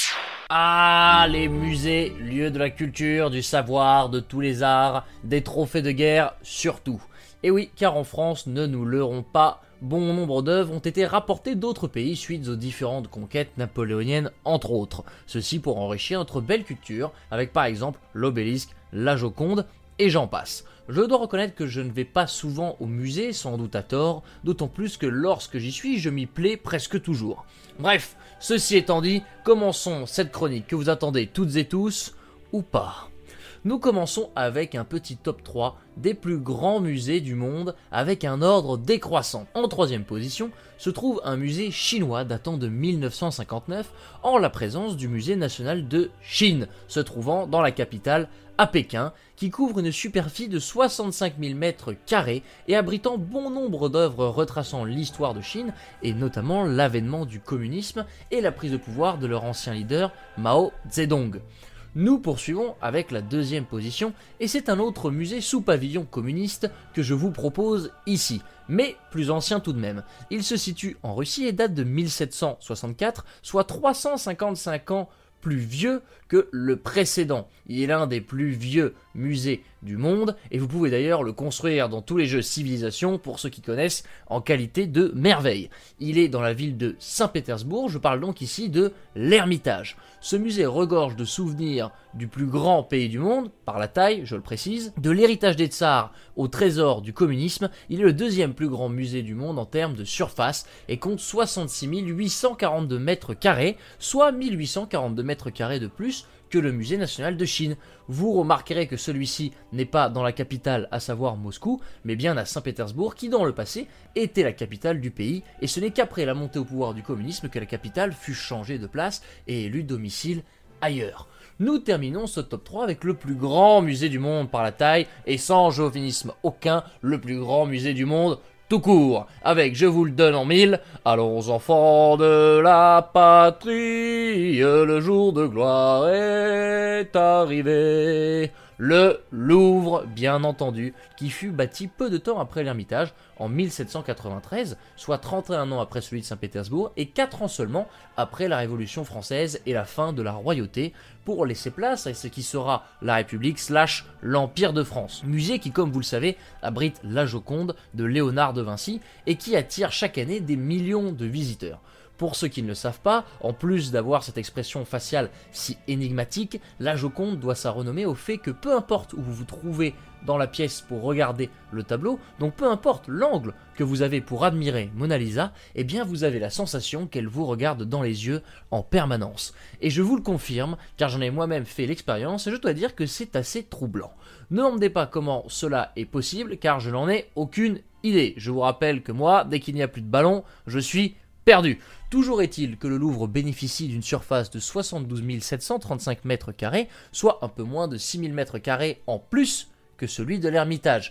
Ah, les musées, lieux de la culture, du savoir, de tous les arts, des trophées de guerre, surtout. Et oui, car en France, ne nous leurrons pas, bon nombre d'œuvres ont été rapportées d'autres pays suite aux différentes conquêtes napoléoniennes, entre autres. Ceci pour enrichir notre belle culture, avec par exemple l'obélisque, la Joconde, et j'en passe. Je dois reconnaître que je ne vais pas souvent au musée, sans doute à tort, d'autant plus que lorsque j'y suis, je m'y plais presque toujours. Bref, ceci étant dit, commençons cette chronique que vous attendez toutes et tous, ou pas. Nous commençons avec un petit top trois des plus grands musées du monde avec un ordre décroissant. En troisième position se trouve un musée chinois datant de mille neuf cent cinquante-neuf en la présence du musée national de Chine, se trouvant dans la capitale à Pékin, qui couvre une superficie de soixante-cinq mille mètres carrés et abritant bon nombre d'œuvres retraçant l'histoire de Chine et notamment l'avènement du communisme et la prise de pouvoir de leur ancien leader Mao Zedong. Nous poursuivons avec la deuxième position et c'est un autre musée sous pavillon communiste que je vous propose ici, mais plus ancien tout de même. Il se situe en Russie et date de mille sept cent soixante-quatre, soit trois cent cinquante-cinq ans plus vieux que le précédent. Il est l'un des plus vieux musées du monde et vous pouvez d'ailleurs le construire dans tous les jeux Civilisation pour ceux qui connaissent en qualité de merveille. Il est dans la ville de Saint-Pétersbourg, je parle donc ici de l'Ermitage. Ce musée regorge de souvenirs du plus grand pays du monde, par la taille, je le précise, de l'héritage des tsars au trésor du communisme. Il est le deuxième plus grand musée du monde en termes de surface et compte soixante-six mille huit cent quarante-deux mètres carrés, soit mille huit cent quarante-deux mètres carrés de plus que le musée national de Chine. Vous remarquerez que celui-ci n'est pas dans la capitale, à savoir Moscou, mais bien à Saint-Pétersbourg, qui dans le passé était la capitale du pays, et ce n'est qu'après la montée au pouvoir du communisme que la capitale fut changée de place et élue domicile ailleurs. Nous terminons ce top trois avec le plus grand musée du monde par la taille, et sans chauvinisme aucun, le plus grand musée du monde tout court, avec, je vous le donne en mille, allons enfants de la patrie, le jour de gloire est arrivé. Le Louvre, bien entendu, qui fut bâti peu de temps après l'Ermitage, en mille sept cent quatre-vingt-treize, soit trente et un ans après celui de Saint-Pétersbourg, et quatre ans seulement après la Révolution française et la fin de la royauté, pour laisser place à ce qui sera la République slash l'Empire de France. Musée qui, comme vous le savez, abrite la Joconde de Léonard de Vinci, et qui attire chaque année des millions de visiteurs. Pour ceux qui ne le savent pas, en plus d'avoir cette expression faciale si énigmatique, la Joconde doit sa renommée au fait que peu importe où vous vous trouvez dans la pièce pour regarder le tableau, donc peu importe l'angle que vous avez pour admirer Mona Lisa, eh bien vous avez la sensation qu'elle vous regarde dans les yeux en permanence. Et je vous le confirme, car j'en ai moi-même fait l'expérience et je dois dire que c'est assez troublant. Ne me demandez pas comment cela est possible, car je n'en ai aucune idée. Je vous rappelle que moi, dès qu'il n'y a plus de ballon, je suis perdu. Toujours est-il que le Louvre bénéficie d'une surface de soixante-douze mille sept cent trente-cinq mètres carrés, soit un peu moins de six mille mètres carrés en plus que celui de l'Ermitage.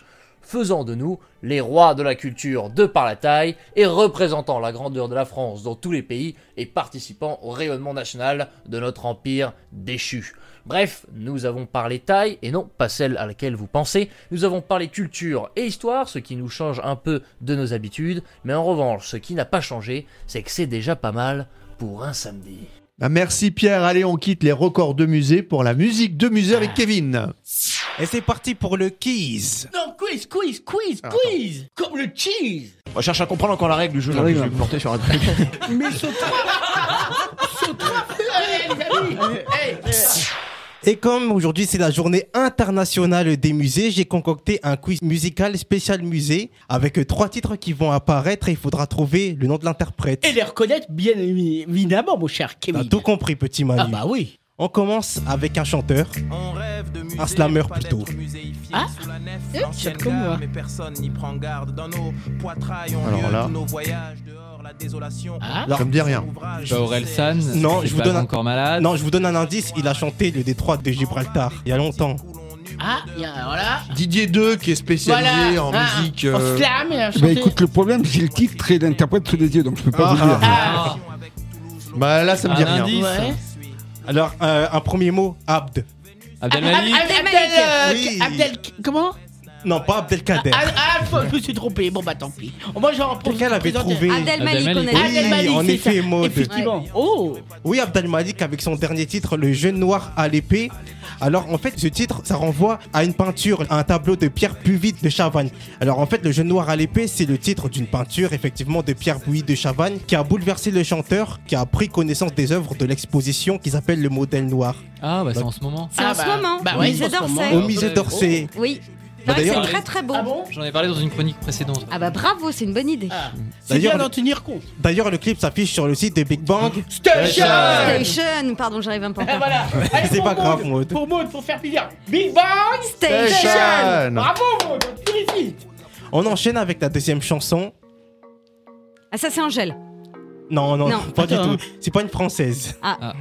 faisant de nous les rois de la culture de par la taille et représentant la grandeur de la France dans tous les pays et participant au rayonnement national de notre empire déchu. Bref, nous avons parlé taille, et non pas celle à laquelle vous pensez, nous avons parlé culture et histoire, ce qui nous change un peu de nos habitudes, mais en revanche, ce qui n'a pas changé, c'est que c'est déjà pas mal pour un samedi. Bah merci Pierre, allez on quitte les records de musée pour la musique de musée avec Kevin. Et c'est parti pour le quiz. Non, quiz, quiz, quiz, Ah, quiz. Comme le cheese. On cherche à comprendre encore la règle du jeu. Là, je vais me porter sur un truc. Mais saute saute Allez, les amis. Hey, hey. Et comme aujourd'hui c'est la journée internationale des musées, j'ai concocté un quiz musical spécial musée avec euh, trois titres qui vont apparaître et il faudra trouver le nom de l'interprète. Et les reconnaître bien évidemment, mon cher Kevin. T'as tout compris, petit Manu. Ah bah oui. On commence avec un chanteur, un slammer plutôt. Ah, eh, c'est comme moi. Alors là, Ah, Alors, ça me dit rien. Pas Orelsan. Non, c'est je vous pas donne un- encore malade. Non, je vous donne un indice, il a chanté le Détroit de Gibraltar il y a longtemps. ah, il y a, voilà. Didier deux qui est spécialisé Voilà. en Ah, musique. En euh, slam, et a Bah chanté. écoute, le problème, j'ai le titre et l'interprète sous les yeux, donc je peux pas Ah, vous dire. Ah, Bah là ça me dit Un rien. indice. ouais. Alors, euh, un premier mot, Abd. Abdelmalik. Abdel, euh, Oui. Abdel, comment Non, pas Abdelkader. Ah, ah, faut- je me suis trompé. Bon bah tant pis. Moi j'en Quelqu'un l'avait trouvé. Abdelmalik, on a Abdelmalik. dit. Oui, Abdel Malik, en c'est effet, ça. Maud. Effectivement. Oh. Oui, Abdelmalik avec son dernier titre, Le Jeune Noir à l'épée. Alors en fait, ce titre, ça renvoie à une peinture, à un tableau de Pierre Puvis de Chavannes. Alors en fait, Le Jeune Noir à l'épée, c'est le titre d'une peinture, effectivement, de Pierre Puvis de Chavannes, qui a bouleversé le chanteur, qui a pris connaissance des œuvres de l'exposition qui s'appelle Le Modèle Noir, Ah bah c'est en ce moment. C'est Ah, en ce bah, moment. bah au oui, musée en ce moment. d'Orsay. au musée d'Orsay. Oui. Bah, Pareil, d'ailleurs- c'est très très beau. Ah bon? J'en ai parlé dans une chronique précédente. Ah bah bravo, c'est une bonne idée. Ah. C'est D'ailleurs, bien le- d'en tenir compte. D'ailleurs, le clip s'affiche sur le site de Big Bang. Station. Station, pardon, j'arrive un peu en Ah, retard. voilà. Allez, C'est pour pas grave, Maud, Maud. Pour Maud, pour faire plaisir. Big Bang Station. Station. Bravo Maud, on te félicite. On enchaîne avec la deuxième chanson. Ah ça c'est Angèle. Non, non, Non. pas Attends. du tout. C'est pas une française. Ah.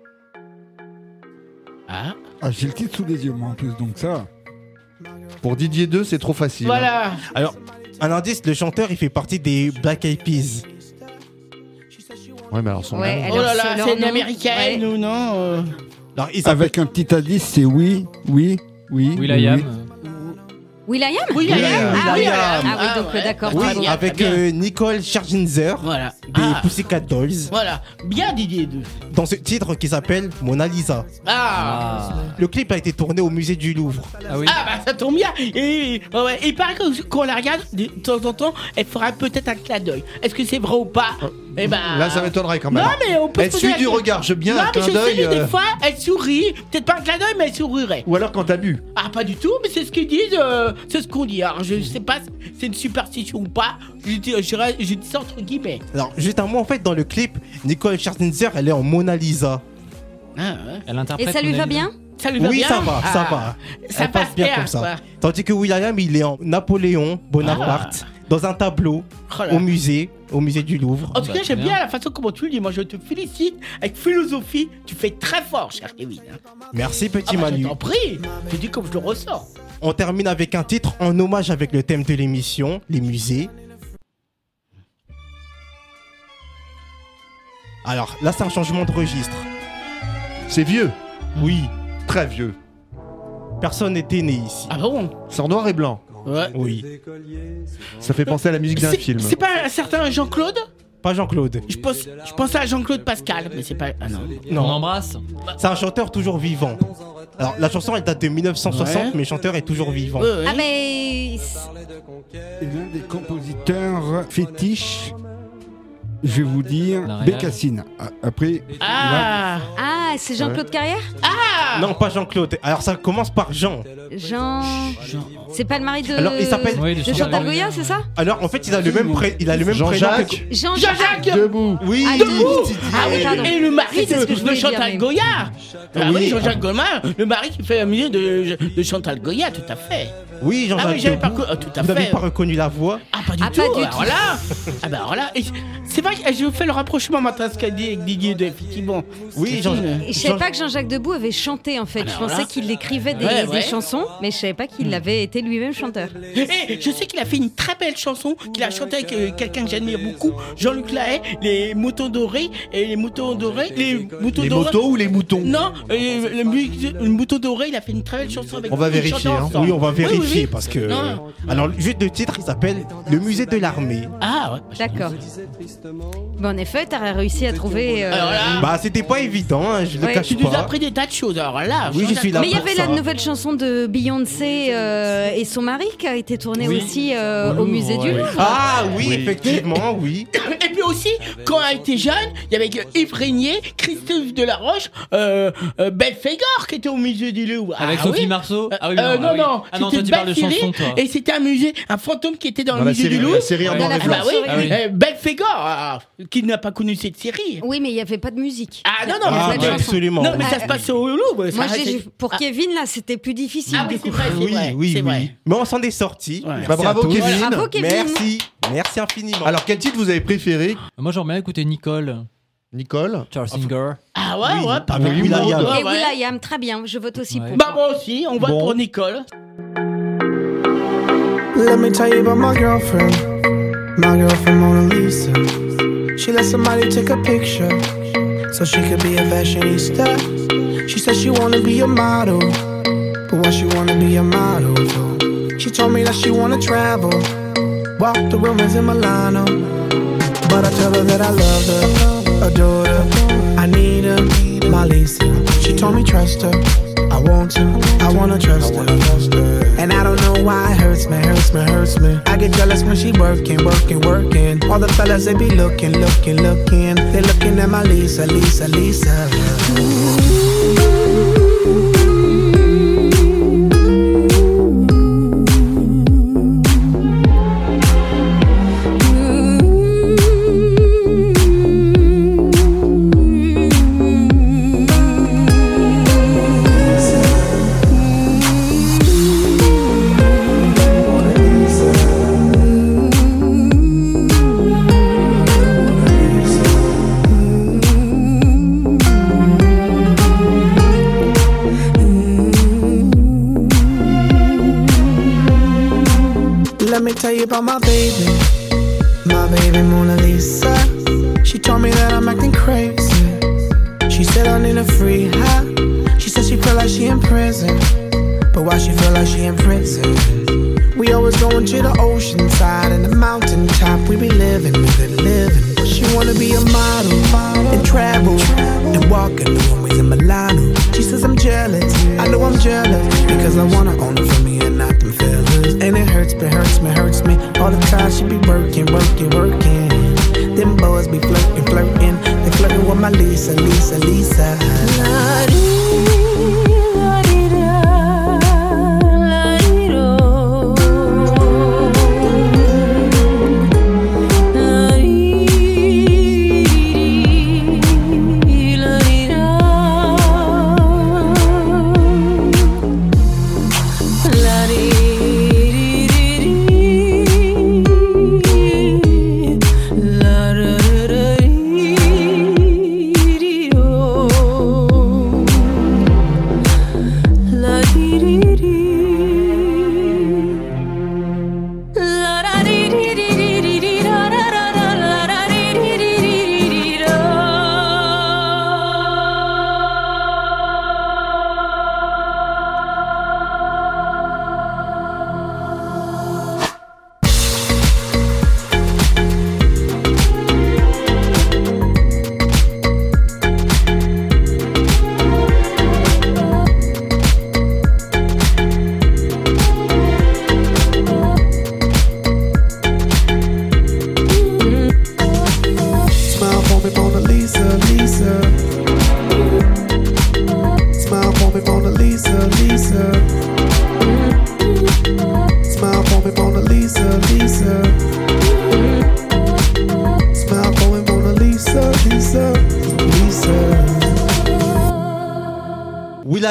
Ah, j'ai le titre sous les yeux, moi, en plus, donc ça. Pour Didier deux c'est trop facile. Voilà. Alors, un indice, le chanteur, il fait partie des Black Eyed Peas. Ouais mais alors son Ouais, nom. elle- Oh là Alors, là, c'est leur c'est une nom. américaine Ouais. ou non euh, Alors, il s'appelle Avec un petit indice, c'est oui, oui, oui. Will.i.am. oui. Will.i.am Oui, Oui, Will.i.am. euh, Ah oui, Will.i.am. Ah oui, donc, ouais. d'accord, Oui, très bien, avec très bien. euh, Nicole Scherzinger Voilà. des Ah, Pussycat Dolls voilà. Bien Didier deux. dans ce titre qui s'appelle Mona Lisa. Ah. Ah. Le clip a été tourné au musée du Louvre. Ah oui. Ah bah ça tombe bien. Et ouais, ouais. Il paraît que quand on la regarde de temps en temps, elle fera peut-être un clin d'œil. Est-ce que c'est vrai ou pas? Eh ben. Là ça m'étonnerait quand même. Non mais on peut. Elle se poser suit la du question. regard, je bien Non un mais clin je sais, d'œil. mais des euh, fois elle sourit. Peut-être pas un clin d'œil, mais elle sourirait. Ou alors quand t'as bu. Ah pas du tout, mais c'est ce qu'ils disent, euh, c'est ce qu'on dit. Alors je sais pas si c'est une superstition ou pas. Je dis, je, je dis ça entre guillemets. Alors, juste un mot, en fait, dans le clip, Nicole Scherzinger, elle est en Mona Lisa. Ah, ouais. Elle interprète. Et ça lui Mona va Lisa. bien? Ça lui va Oui, bien ça va, ça Ah, va. Ça Elle passe passe bien bien comme ça. quoi. Tandis que Will.i.am, il est en Napoléon Bonaparte, dans un tableau, Oh là. au musée, au musée du Louvre. En tout bah, cas, c'est j'aime bien. bien la façon comment tu le dis. Moi, je te félicite. Avec philosophie, tu fais très fort, cher Kevin. Merci, Ah petit bah, je Manu. t'en prie. Tu dis comme je le ressens. On termine avec un titre en hommage avec le thème de l'émission, les musées. Alors, là, c'est un changement de registre. C'est vieux. Oui, Très vieux. personne n'était né ici. Ah bon? C'est en noir et blanc. Ouais. Oui, Ça fait penser à la musique d'un C'est film. c'est pas un certain Jean-Claude? pas Jean-Claude. Je pense, je pensais à Jean-Claude Pascal, mais c'est pas. Ah non. On Non, embrasse. c'est un chanteur toujours vivant. Alors, la chanson, elle date de mille neuf cent soixante, Ouais. mais le chanteur est toujours vivant. Ouais, ouais. Ah mais... Et l'un des compositeurs fétiches, je vais vous dire, L'Arial. Bécassine. A- Après, là, Ah. Ah, c'est Jean-Claude Carrière? Ah. Non, pas Jean-Claude. Alors, ça commence par Jean. Jean... C'est pas le mari de... Alors, il s'appelle- Oui, de de Chantal Chantal Goya, c'est ça? Alors, en fait, il a le même, pré- il a le même prénom Jean-Jacques. que... Jean... Jean-Jacques. Debout. Oui, Ah, Didier. debout. Ah oui, pardon. Et le mari C'est ce de, que je de voulais dire, Chantal mais- Goya. Ah Oui. oui, Jean-Jacques Goldman, le mari qui fait la musique de, de Chantal Goya, tout à fait. Oui, Jean-Jacques Ah oui, j'avais pas Debout. reco- ah, tout à Vous n'avez fait. pas reconnu la voix? Ah, pas du Ah, tout. pas du alors tout. là. Ah, bah alors là. Et c'est vrai que je fais le rapprochement maintenant ce qu'a dit avec Didier de effectivement. Oui, C'est Jean- une- Et je savais pas que Jean-Jacques Debout avait chanté en fait. Alors je pensais là. qu'il écrivait des, Ouais, des ouais. chansons, mais je savais pas qu'il avait été lui-même chanteur. Et je sais qu'il a fait une très belle chanson qu'il a chantée avec euh, quelqu'un que j'admire beaucoup, Jean-Luc Lahaye, les moutons dorés et les moutons dorés, les moutons Les dorés. motos ou les moutons? Non, euh, le, mu- le mouton doré, il a fait une très belle chanson avec. On va ils vérifier, chantent hein. ensemble. Oui, on va Oui, oui, vérifier oui. parce que. Non. Alors, juste le titre, il s'appelle Le musée de l'armée. Ah ouais. D'accord. Bon, en effet, t'as réussi à trouver. euh, Alors là, Bah, c'était pas évident, hein, je le Ouais. cache tu nous as pas. appris des tas de choses. Alors là, Oui, je suis là. Mais il y pour avait ça. la nouvelle chanson de Beyoncé euh, et son mari qui a été tournée Oui. aussi euh, Au au musée Louvre, du ouais. Louvre. Ah oui, Oui. effectivement, oui. Et puis aussi, quand elle était jeune, il y avait Yves Régnier, Christophe Delaroche, euh, euh, Belphégor qui était au musée du Louvre. Avec Ah Sophie oui. Marceau. Euh, Ah oui, euh, non, non, ah oui. non, Ah non, c'était toi tu parles de Belle Thierry, chansons, toi. Et c'était un musée, un fantôme qui était dans, Dans le la musée série, du Louvre. la série en Dans noir la et blanc. Ah bah oui, Ah oui. euh, Belphégor, ah, qui n'a pas connu cette série. Oui, mais il n'y avait pas de musique. Ah non, non, Ah, mais pas ça- de ouais, chanson. absolument. non, mais Ah, ça se passe au Louvre. ça Moi, reste- j'ai- pour Ah, Kevin, là, c'était plus difficile. Ah oui, du c'est coup. vrai, c'est Oui, vrai. oui, c'est oui. vrai. Mais on s'en est sorti. Ouais. Merci Bah, bravo, à tous. Kevin. Bravo, Kevin. Merci, merci infiniment. Alors, quel titre vous avez préféré, Moi j'aimerais bien écouter Nicole, Nicole? Charles Singer. Ah ouais, Oui, ouais, pas avec mal. Will.i.am. Ouais, Et ouais. Will.i.am, très bien. Je vote aussi Ouais. pour. Bah moi aussi, on vote Bon. pour Nicole. Let me tell you about my girlfriend, my girlfriend Mona Lisa. She let somebody take a picture so she could be a fashionista. She said she wanna be a model, but why she wanna be a model for? She told me that she wanna travel, walk the rumors in Milano. But I tell her that I love her, adore her, I need her, my Lisa. She told me trust her, I want to, I wanna trust her. And I don't know why it hurts me, hurts me, hurts me. I get jealous when she working, working, working. All the fellas, they be looking, looking, looking. They looking at my Lisa, Lisa, Lisa. Let me tell you about my baby, my baby Mona Lisa. She told me that I'm acting crazy. She said I need a free high. She said she feel like she in prison, but why she feel like she in prison? We always going to the ocean side and the mountain top. We be living, we be living. She wanna be a model and travel and walk in the runways in Milano. She says I'm jealous, I know I'm jealous because I wanna own it for me and not them fellas. And it hurts me, hurts me, hurts me. All the time she be working, working, working. Them boys be flirting, flirting. They flirting with my Lisa, Lisa, Lisa. La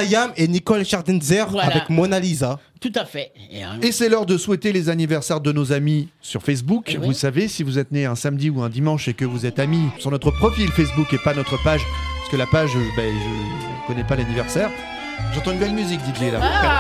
will.i.am et Nicole Scherzinger Voilà. avec Mona Lisa. Tout à fait. Et, hein, Et c'est l'heure de souhaiter les anniversaires de nos amis sur Facebook. Eh oui. Vous savez, si vous êtes né un samedi ou un dimanche et que vous êtes amis sur notre profil Facebook et pas notre page, parce que la page, euh, ben, je ne connais pas l'anniversaire. J'entends une belle musique, D J, là.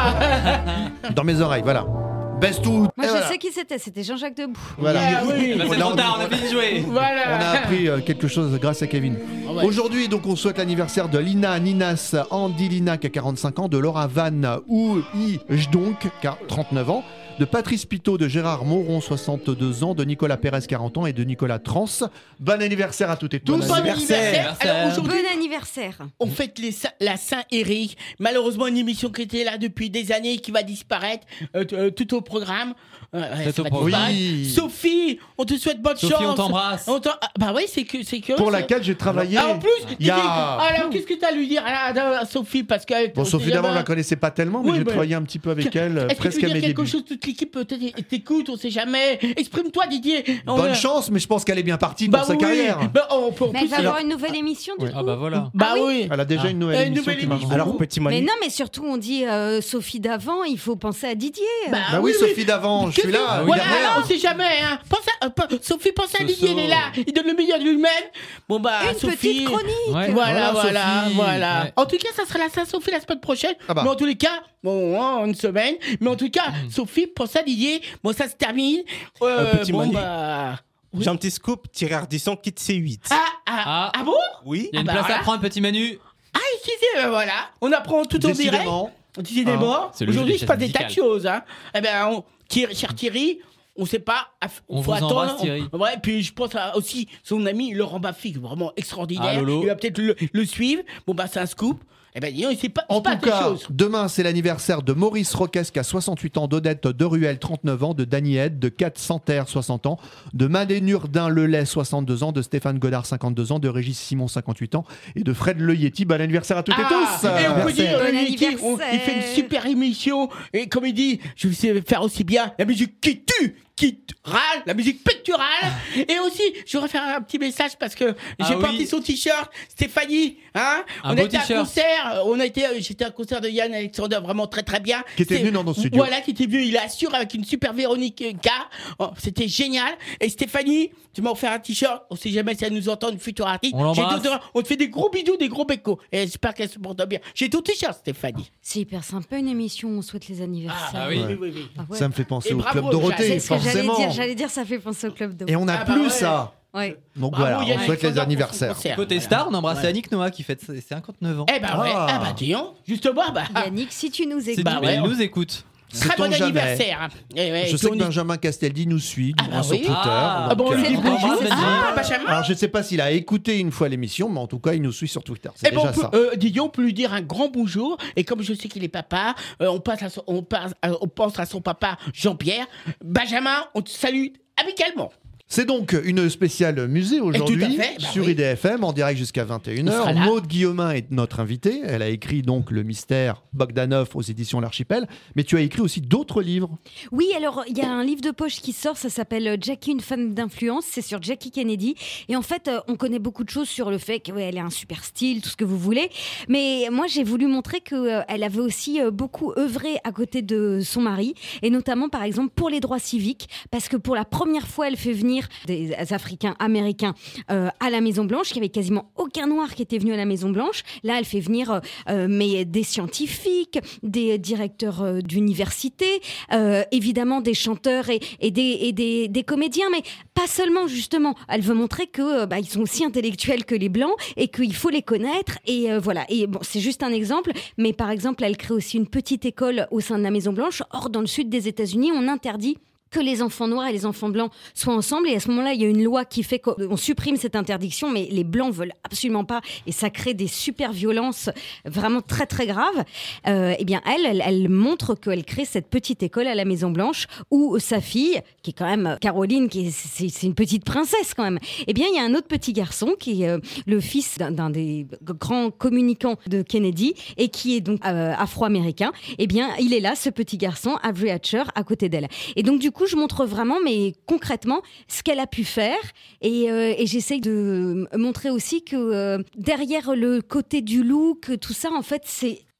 Ah Dans mes oreilles, voilà. Baisse tout. Moi, et je voilà. sais qui c'était. C'était Jean-Jacques Debout. Voilà. Ah oui. Bah, c'est Là, trop on- tard, on a fini de jouer. Voilà. On a appris euh, quelque chose grâce à Kevin. Ah ouais. Aujourd'hui, donc, on souhaite l'anniversaire de Lina Ninas Andy Lina qui a quarante-cinq ans, de Laura Van ou I Jdonk qui a trente-neuf ans, de Patrice Pitot, de Gérard Moron, soixante-deux ans, de Nicolas Pérez, quarante ans et de Nicolas Trans. Bon anniversaire à toutes et tous. Bon anniversaire. Alors aujourd'hui, Bon anniversaire. on fête les Saint- la Saint-Éric. Malheureusement, une émission qui était là depuis des années et qui va disparaître euh, t- euh, tout au programme. Euh, ouais, Tout ça au va programme. disparaître. Oui. Sophie, on te souhaite bonne Sophie, chance. on t'embrasse. On t'en- ah, bah oui, c'est que c'est que. Pour c'est- laquelle j'ai travaillé. Ah, en plus, il y a- dis- alors qu'est-ce que tu as à lui dire à, à Sophie parce que Bon, Sophie d'avant, je la connaissais pas tellement, mais Oui, j'ai mais- travaillé un petit peu avec elle, euh, Est-ce que tu presque veux à dire mes quelque débuts. chose? Toute l'équipe peut-être t'écoute, on sait jamais. Exprime-toi, Didier. On Bonne va- chance, mais je pense qu'elle est bien partie Bah pour sa oui. carrière. Bah, on peut- en Mais plus, elle va alors- avoir une nouvelle émission du Ouais. coup. Ah bah voilà. Bah Ah oui. oui. Elle a déjà Ah. une nouvelle Une émission nouvelle qui marche. émission. Alors, petit Mais Manu. non, mais surtout on dit euh, Sophie d'avant, il faut penser à Didier. Bah, Bah oui, Sophie d'avant, je Que suis fait- là. Voilà, dernière. alors, on sait jamais. Hein. Pense à, euh, pe- Sophie, pense à Soso. Didier, il est là. Il donne le meilleur de lui-même. Bon, bah, Une Sophie. petite chronique. Ouais. Voilà, Voilà, voilà, Sophie. voilà. Ouais. En tout cas, ça sera la Saint-Sophie la semaine prochaine. Ah bah. Mais en tous les cas, bon, hein, une semaine. Mais en tout cas, Sophie, pense à Didier. Bon, ça se termine. Euh, Un petit bon, Manu. bah. J'ai un petit scoop, Thierry Ardisson quitte C huit. Ah, ah, Ah. ah bon? Oui. Il y a une Ah bah place à voilà. prendre, petit Manu. Ah, ici, c'est, euh, voilà. On apprend tout en direct. Décidément. Décidément. Ah, c'est le jeu Aujourd'hui, des je passe des chaises tas de choses. Hein. Eh ben, on, Thierry, cher Thierry, on sait pas. aff- On faut vous attendre. embrasse, Thierry. On- ouais, puis je pense à aussi son ami Laurent Baffy, vraiment extraordinaire. Ah, Lolo. Il va peut-être le, le suivre. Bon, bah, c'est un scoop. Eh ben, dis donc, il sait pas. En il se passe tout des cas, choses. demain, c'est l'anniversaire de Maurice Roques qui a soixante-huit ans, d'Odette Deruel, trente-neuf ans, de Dany Ed, de Kat Santerre, soixante ans, de Madé Nurdin Lelay, soixante-deux ans, de Stéphane Godard, cinquante-deux ans, de Régis Simon, cinquante-huit ans, et de Fred Le Yeti. Bon anniversaire à toutes Ah, et tous. et on peut dire, Bon euh, Yeti, anniversaire. on- il fait une super émission. Et comme il dit, je sais faire aussi bien la musique qui tue, qui t- râle, la musique pectorale. Et aussi, je voudrais faire un petit message parce que Ah j'ai oui. porté son t-shirt. Stéphanie, hein, Un on beau était à un t-shirt. concert. On a été, euh, j'étais à un concert de Yann Alexander, vraiment très très bien. Qui était C'est- venu dans notre studio. Voilà, qui était venu. Il assure avec une super Véronique K. Oh, c'était génial. Et Stéphanie, tu m'as offert un t-shirt. On sait jamais si elle nous entend, une future artiste. On l'embrasse. J'ai d'autres- On te fait des gros bisous, des gros bécos. Et j'espère qu'elle se porte bien. J'ai ton t-shirt, Stéphanie. C'est hyper sympa une émission, on souhaite les anniversaires. Ah oui. oui, oui, oui. Ah ouais. Ça me fait penser Et au bravo, Club Dorothée, C'est ce que j'allais forcément. dire, j'allais dire ça fait penser au club de. Et on n'a Ah bah plus ouais. ça. Ouais. Donc Bravo, voilà, Yann on souhaite Alexander les pour son anniversaires. concert. Côté Voilà. star, on embrasse Ouais. Annick Noah qui fête ses ses cinquante-neuf ans. Eh ben ouais, Ah. ah bah disons, justement, bah. Yannick, si tu nous C'est écoutes. bah du- ouais, elle on- nous écoute. Très Sait-on bon jamais. anniversaire. Eh ouais, Je sais que Tony- Benjamin Castaldi nous suit Ah bah sur oui. Twitter. Ah. Ah bon, on lui euh, dit on bonjour. embrasse Benjamin. Ah, Benjamin. alors je ne sais pas s'il a écouté une fois l'émission, mais en tout cas il nous suit sur Twitter. C'est Eh ben, déjà on peut, ça. euh, Didier, on peut lui dire un grand bonjour. Et comme je sais qu'il est papa, euh, on, passe à son- on, passe à- on pense à son papa Jean-Pierre. Benjamin, on te salue amicalement. C'est donc une spéciale musée aujourd'hui tout à fait, bah sur oui. I D F M en direct jusqu'à vingt et une On sera heures. là. Maude Guillaumin est notre invitée. Elle a écrit donc Le Mystère Bogdanov aux éditions L'Archipel. Mais tu as écrit aussi d'autres livres. Oui, alors il y a un livre de poche qui sort, ça s'appelle Jackie, une femme d'influence, c'est sur Jackie Kennedy. Et en fait, euh, on connaît beaucoup de choses sur le fait qu'elle ouais, a un super style, tout ce que vous voulez. Mais moi, j'ai voulu montrer qu'elle avait aussi euh, beaucoup œuvré à côté de son mari, et notamment par exemple pour les droits civiques, parce que pour la première fois, elle fait venir des Africains américains euh, à la Maison-Blanche, qu'il n'y avait quasiment aucun noir qui était venu à la Maison-Blanche. Là, elle fait venir euh, euh, mais des scientifiques, des directeurs euh, d'université, euh, évidemment des chanteurs et, et, des, et des, des comédiens, mais pas seulement justement. Elle veut montrer que euh, bah, ils sont aussi intellectuels que les Blancs et qu'il faut les connaître. Et euh, voilà. Et bon, c'est juste un exemple, mais par exemple, elle crée aussi une petite école au sein de la Maison-Blanche. Or, dans le sud des États-Unis, on interdit que les enfants noirs et les enfants blancs soient ensemble. Et à ce moment-là, il y a une loi qui fait qu'on supprime cette interdiction, mais les blancs veulent absolument pas. Et ça crée des super violences vraiment très, très graves. Euh, eh bien, elle, elle, elle montre qu'elle crée cette petite école à la Maison-Blanche où sa fille, qui est quand même Caroline, qui est, c'est, c'est une petite princesse quand même. Eh bien, il y a un autre petit garçon qui est euh, le fils d'un, d'un des grands communicants de Kennedy et qui est donc euh, afro-américain. Eh bien, il est là, ce petit garçon, Avery Hatcher, à côté d'elle. Et donc, du coup, je montre vraiment, mais concrètement, ce qu'elle a pu faire. Et, euh, et j'essaye de montrer aussi que euh, derrière le côté du look, tout ça, en fait, c'est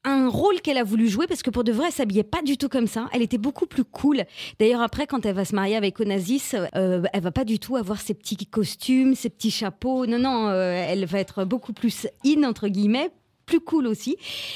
un rôle qu'elle a voulu jouer parce que pour de vrai, elle s'habillait pas du tout comme ça. Elle était beaucoup plus cool. D'ailleurs, après, quand elle va se marier avec Onassis, euh, elle va pas du tout avoir ses petits costumes, ses petits chapeaux. Non, non, euh, elle va être beaucoup plus in, entre guillemets, plus cool aussi.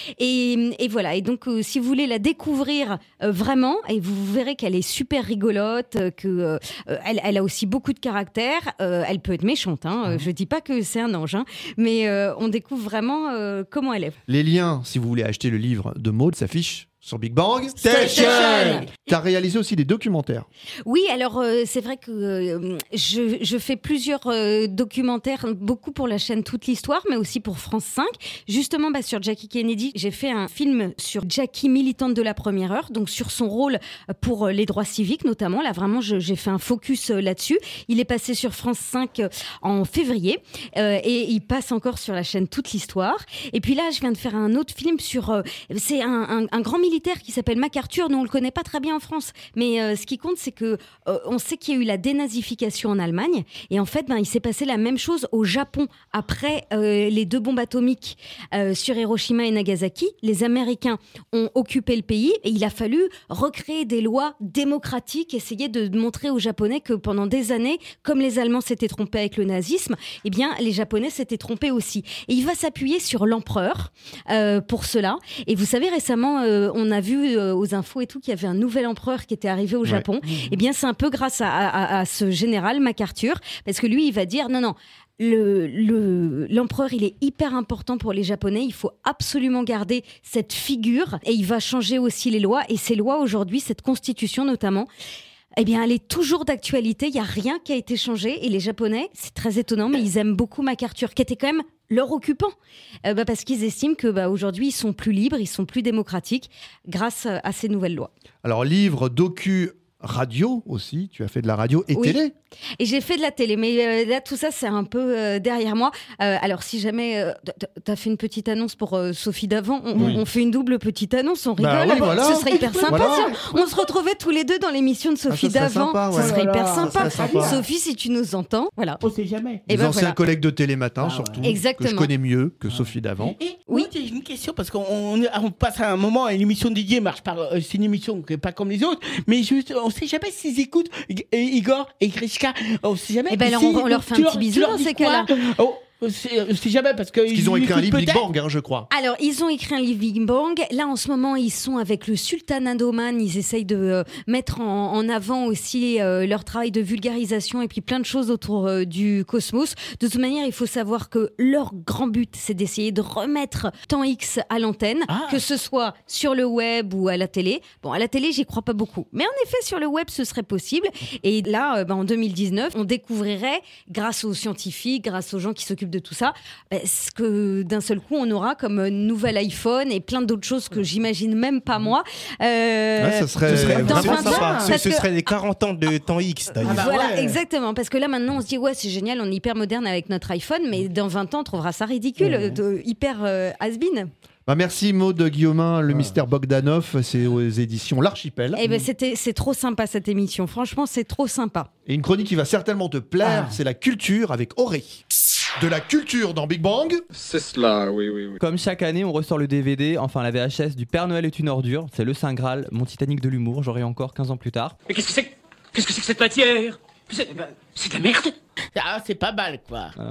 Et, et voilà. Et donc, euh, si vous voulez la découvrir euh, vraiment, et vous verrez qu'elle est super rigolote, euh, que euh, elle, elle a aussi beaucoup de caractère. Euh, elle peut être méchante. Hein. Mmh. Je dis pas que c'est un ange, hein, mais euh, on découvre vraiment euh, comment elle est. Les liens, si vous voulez acheter le livre de Maud, s'affichent sur Big Bang Station. Tu as réalisé aussi des documentaires. Oui, alors euh, c'est vrai que euh, je, je fais plusieurs euh, documentaires, beaucoup pour la chaîne Toute l'Histoire, mais aussi pour France cinq. Justement, bah, sur Jackie Kennedy, j'ai fait un film sur Jackie, militante de la première heure, donc sur son rôle pour les droits civiques notamment. Là, vraiment, je, j'ai fait un focus euh, là-dessus. Il est passé sur France cinq euh, en février euh, et il passe encore sur la chaîne Toute l'Histoire. Et puis là, je viens de faire un autre film sur... Euh, c'est un, un, un grand militaire qui s'appelle MacArthur. Nous, on le connaît pas très bien en France, mais euh, ce qui compte, c'est que euh, on sait qu'il y a eu la dénazification en Allemagne, et en fait, ben, il s'est passé la même chose au Japon après euh, les deux bombes atomiques euh, sur Hiroshima et Nagasaki. Les Américains ont occupé le pays, et il a fallu recréer des lois démocratiques, essayer de, de montrer aux Japonais que pendant des années, comme les Allemands s'étaient trompés avec le nazisme, eh bien, les Japonais s'étaient trompés aussi. Et il va s'appuyer sur l'empereur euh, pour cela. Et vous savez, récemment, euh, on a vu euh, aux infos et tout qu'il y avait un nouvel empereur qui était arrivé au Japon. Ouais. Eh bien, c'est un peu grâce à, à, à ce général MacArthur, parce que lui, il va dire non, non. Le, le, l'empereur, il est hyper important pour les Japonais. Il faut absolument garder cette figure, et il va changer aussi les lois. Et ces lois aujourd'hui, cette constitution notamment, eh bien, elle est toujours d'actualité. Il n'y a rien qui a été changé. Et les Japonais, c'est très étonnant, mais ils aiment beaucoup MacArthur, qui était quand même leur occupant, euh, bah parce qu'ils estiment que bah, aujourd'hui, ils sont plus libres, ils sont plus démocratiques grâce à ces nouvelles lois. Alors, livre, docu, radio aussi. Tu as fait de la radio et oui. télé. Et j'ai fait de la télé, mais euh, là, tout ça, c'est un peu euh, derrière moi. Euh, alors, si jamais euh, t'as fait une petite annonce pour euh, Sophie Davant, on, oui. on fait une double petite annonce, on rigole. Bah oui, voilà. Ce serait hyper sympa. Voilà. Si on se retrouvait tous les deux dans l'émission de Sophie ah, Davant. Sympa, ouais. Ce serait voilà. hyper sympa. Ça sympa. Sophie, si tu nous entends, voilà. On sait jamais. Les ben anciens voilà. collègues de Télématin, ah, surtout, ouais. Exactement. que je connais mieux que ah, Sophie Davant. Et, et oui, j'ai une question, parce qu'on on, on passe à un moment, une émission Didier marche par... Euh, c'est une émission qui n'est pas comme les autres, mais juste, on ne sait jamais s'ils écoutent Igor et Grishka. On ne sait jamais. Eh ben alors, on, on leur fait un petit bisou dans ces cas-là. Oh, c'est, c'est jamais parce que Parce qu'ils ont écrit un livre Big Bang, hein, je crois. Alors, ils ont écrit un livre Big Bang. Là, en ce moment, ils sont avec le Sultan Andoman. Ils essayent de euh, mettre en, en avant aussi euh, leur travail de vulgarisation et puis plein de choses autour euh, du cosmos. De toute manière, il faut savoir que leur grand but, c'est d'essayer de remettre Temps X à l'antenne, ah. que ce soit sur le web ou à la télé. Bon, à la télé, j'y crois pas beaucoup. Mais en effet, sur le web, ce serait possible. Et là, euh, bah, en deux mille dix-neuf, on découvrirait, grâce aux scientifiques, grâce aux gens qui s'occupent de tout ça, ce que d'un seul coup on aura comme nouvel iPhone et plein d'autres choses que j'imagine même pas moi. Euh, ouais, ça serait, ce serait vraiment sympa. Ce, ce que... serait les quarante ans de Temps X d'ailleurs. Ah bah voilà, ouais. Exactement. Parce que là maintenant on se dit ouais c'est génial, on est hyper moderne avec notre iPhone, mais dans vingt ans on trouvera ça ridicule, mmh. de, hyper euh, has-been. Bah merci Maud Guillaumin, le ouais. mystère Bogdanov, c'est aux éditions L'Archipel. Eh ben c'était, c'est trop sympa cette émission, franchement c'est trop sympa. Et une chronique qui va certainement te plaire, ah. c'est la culture avec Aurélie. De la culture dans Big Bang. C'est cela, oui, oui, oui. Comme chaque année, on ressort le D V D, enfin la V H S du Père Noël est une ordure. C'est le Saint Graal, mon Titanic de l'humour, j'aurai encore quinze ans plus tard. Mais qu'est-ce que c'est Qu'est-ce que c'est que cette matière c'est, c'est de la merde. Ah, c'est pas mal, quoi. Voilà.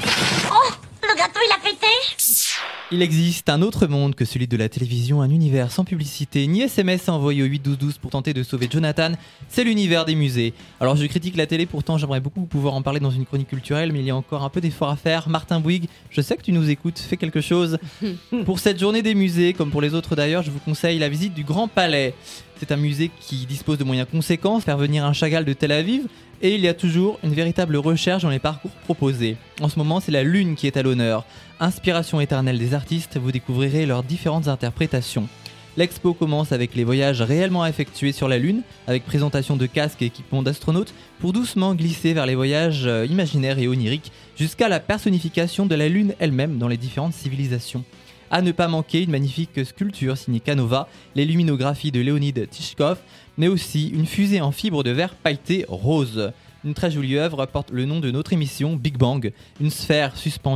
Oh, le gâteau, il a pété. Il existe un autre monde que celui de la télévision, un univers sans publicité, ni S M S envoyé au huit douze douze pour tenter de sauver Jonathan, c'est l'univers des musées. Alors je critique la télé, pourtant j'aimerais beaucoup pouvoir en parler dans une chronique culturelle, mais il y a encore un peu d'effort à faire. Martin Bouygues, je sais que tu nous écoutes, fais quelque chose. Pour cette journée des musées, comme pour les autres d'ailleurs, je vous conseille la visite du Grand Palais. C'est un musée qui dispose de moyens conséquents, faire venir un Chagall de Tel Aviv, et il y a toujours une véritable recherche dans les parcours proposés. En ce moment, c'est la Lune qui est à l'honneur. Inspiration éternelle des artistes, vous découvrirez leurs différentes interprétations. L'expo commence avec les voyages réellement effectués sur la Lune, avec présentation de casques et équipements d'astronautes, pour doucement glisser vers les voyages imaginaires et oniriques, jusqu'à la personnification de la Lune elle-même dans les différentes civilisations. À ne pas manquer une magnifique sculpture signée Canova, les luminographies de Léonid Tichkov, mais aussi une fusée en fibre de verre pailleté rose. Une très jolie œuvre porte le nom de notre émission, Big Bang, une sphère suspendue,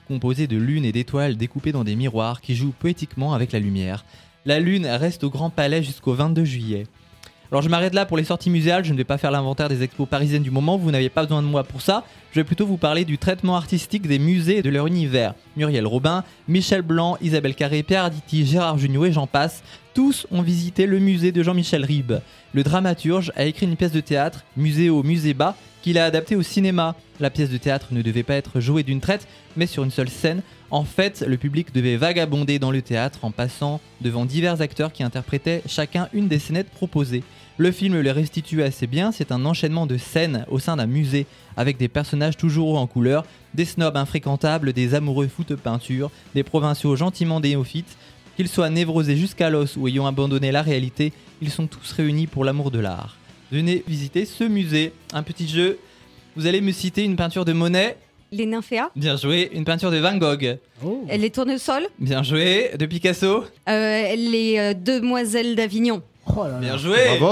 composé de lunes et d'étoiles découpées dans des miroirs qui jouent poétiquement avec la lumière. La lune reste au Grand Palais jusqu'au vingt-deux juillet. Alors je m'arrête là pour les sorties muséales, je ne vais pas faire l'inventaire des expos parisiennes du moment, vous n'avez pas besoin de moi pour ça. Je vais plutôt vous parler du traitement artistique des musées et de leur univers. Muriel Robin, Michel Blanc, Isabelle Carré, Pierre Arditi, Gérard Jugnot et j'en passe, tous ont visité le musée de Jean-Michel Ribes. Le dramaturge a écrit une pièce de théâtre, Muséo Musée Bas, qu'il a adaptée au cinéma. La pièce de théâtre ne devait pas être jouée d'une traite, mais sur une seule scène. En fait, le public devait vagabonder dans le théâtre en passant devant divers acteurs qui interprétaient chacun une des scénettes proposées. Le film le restitue assez bien, c'est un enchaînement de scènes au sein d'un musée avec des personnages toujours hauts en couleur, des snobs infréquentables, des amoureux foot peinture, des provinciaux gentiment néophytes. Qu'ils soient névrosés jusqu'à l'os ou ayant abandonné la réalité, ils sont tous réunis pour l'amour de l'art. Venez visiter ce musée. Un petit jeu, vous allez me citer une peinture de Monet. Les nymphéas. Bien joué. Une peinture de Van Gogh. Oh. Les tournesols. Bien joué. De Picasso. Euh, les euh, Demoiselles d'Avignon. Oh là là. Bien joué. Bravo.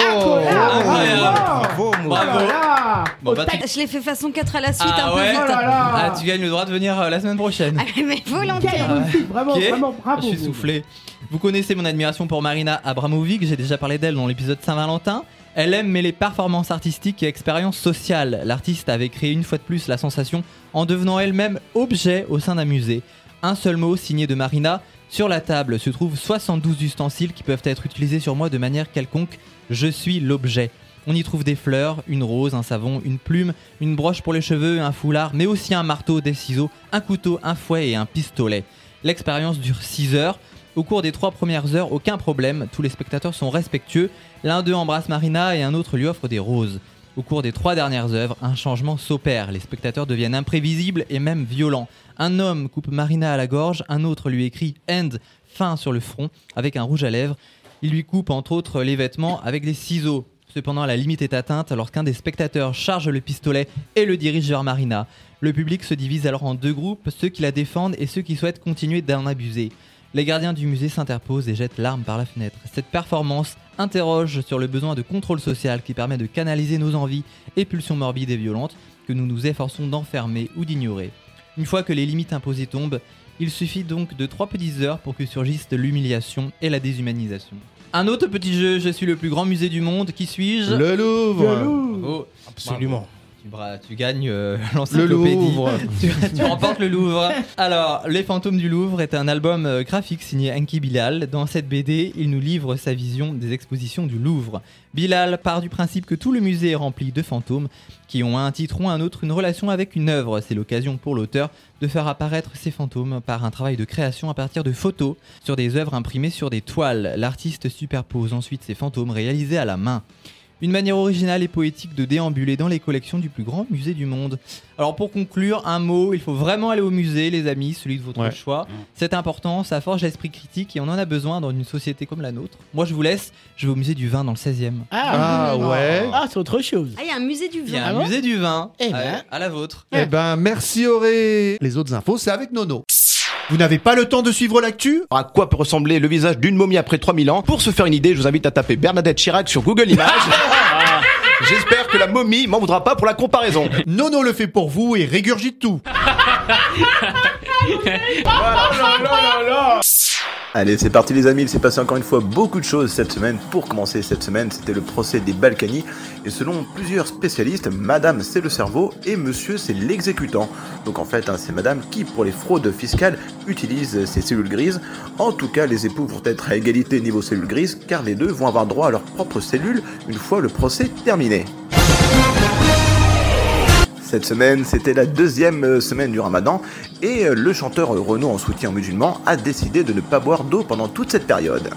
Bravo. Bravo. Bravo. Bon, bah, tu... Je l'ai fait façon quatre à la suite, ah un ouais. peu vite. Oh là là. Ah, tu gagnes le droit de venir euh, la semaine prochaine. Ah, mais volontiers. Ah, vraiment, okay. vraiment, bravo. Je suis soufflé. Vous connaissez mon admiration pour Marina Abramovic, j'ai déjà parlé d'elle dans l'épisode Saint-Valentin. Elle aime mêler performances artistiques et expériences sociales. L'artiste avait créé une fois de plus la sensation en devenant elle-même objet au sein d'un musée. Un seul mot signé de Marina. Sur la table se trouvent soixante-douze ustensiles qui peuvent être utilisés sur moi de manière quelconque. Je suis l'objet. On y trouve des fleurs, une rose, un savon, une plume, une broche pour les cheveux, un foulard, mais aussi un marteau, des ciseaux, un couteau, un fouet et un pistolet. L'expérience dure six heures. Au cours des trois premières heures, aucun problème, tous les spectateurs sont respectueux. L'un d'eux embrasse Marina et un autre lui offre des roses. Au cours des trois dernières œuvres, un changement s'opère. Les spectateurs deviennent imprévisibles et même violents. Un homme coupe Marina à la gorge, un autre lui écrit « End » fin sur le front avec un rouge à lèvres. Il lui coupe entre autres les vêtements avec des ciseaux. Cependant, la limite est atteinte lorsqu'un des spectateurs charge le pistolet et le dirige vers Marina. Le public se divise alors en deux groupes, ceux qui la défendent et ceux qui souhaitent continuer d'en abuser. Les gardiens du musée s'interposent et jettent l'arme par la fenêtre. Cette performance interroge sur le besoin de contrôle social qui permet de canaliser nos envies et pulsions morbides et violentes que nous nous efforçons d'enfermer ou d'ignorer. Une fois que les limites imposées tombent, il suffit donc de trois petites heures pour que surgissent l'humiliation et la déshumanisation. Un autre petit jeu, je suis le plus grand musée du monde, qui suis-je ? Le Louvre. Le Louvre. Bravo. Absolument. Bravo. Tu, bra- tu gagnes euh, l'encyclopédie. Le Louvre. tu, tu remportes le Louvre. Alors, Les Fantômes du Louvre est un album euh, graphique signé Enki Bilal. Dans cette B D, il nous livre sa vision des expositions du Louvre. Bilal part du principe que tout le musée est rempli de fantômes qui ont un titre ou un autre une relation avec une œuvre. C'est l'occasion pour l'auteur de faire apparaître ces fantômes par un travail de création à partir de photos sur des œuvres imprimées sur des toiles. L'artiste superpose ensuite ces fantômes réalisés à la main. Une manière originale et poétique de déambuler dans les collections du plus grand musée du monde. Alors pour conclure, un mot, il faut vraiment aller au musée les amis, celui de votre ouais. choix. C'est important, ça forge l'esprit critique et on en a besoin dans une société comme la nôtre. Moi je vous laisse, je vais au musée du vin dans le seizième. Ah, ah ouais. Ah c'est autre chose. Ah il y a un musée du vin. Il y a un Ah bon musée du vin, eh à, ben. à la vôtre. Eh ben merci Auré. Les autres infos c'est avec Nono. Vous n'avez pas le temps de suivre l'actu ? À quoi peut ressembler le visage d'une momie après trois mille ans ? Pour se faire une idée, je vous invite à taper Bernadette Chirac sur Google Images. J'espère que la momie m'en voudra pas pour la comparaison. Nono le fait pour vous et régurgite tout. Allez, c'est parti les amis, il s'est passé encore une fois beaucoup de choses cette semaine. Pour commencer cette semaine, c'était le procès des Balkany. Et selon plusieurs spécialistes, madame c'est le cerveau et monsieur c'est l'exécutant. Donc en fait, hein, c'est madame qui, pour les fraudes fiscales, utilise ces cellules grises. En tout cas, les époux vont être à égalité niveau cellules grises, car les deux vont avoir droit à leurs propres cellules une fois le procès terminé. Cette semaine, c'était la deuxième semaine du Ramadan et le chanteur Renaud, en soutien aux musulmans, a décidé de ne pas boire d'eau pendant toute cette période.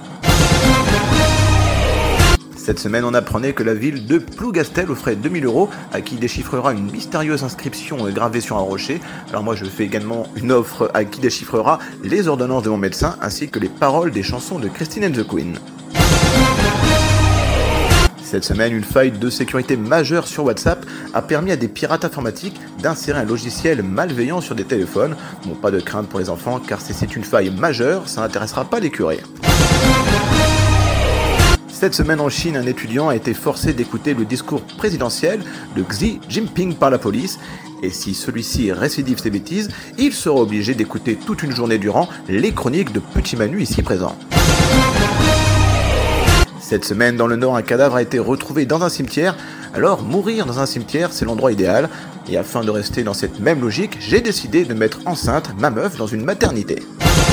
Cette semaine, on apprenait que la ville de Plougastel offrait deux mille euros à qui déchiffrera une mystérieuse inscription gravée sur un rocher. Alors moi, je fais également une offre à qui déchiffrera les ordonnances de mon médecin ainsi que les paroles des chansons de Christine and the Queen. Cette semaine, une faille de sécurité majeure sur WhatsApp a permis à des pirates informatiques d'insérer un logiciel malveillant sur des téléphones. Bon, pas de crainte pour les enfants, car si c'est une faille majeure, ça n'intéressera pas les curés. Cette semaine en Chine, un étudiant a été forcé d'écouter le discours présidentiel de Xi Jinping par la police. Et si celui-ci récidive ses bêtises, il sera obligé d'écouter toute une journée durant les chroniques de Petit Manu ici présent. Cette semaine, dans le Nord, un cadavre a été retrouvé dans un cimetière. Alors, mourir dans un cimetière, c'est l'endroit idéal. Et afin de rester dans cette même logique, j'ai décidé de mettre enceinte ma meuf dans une maternité.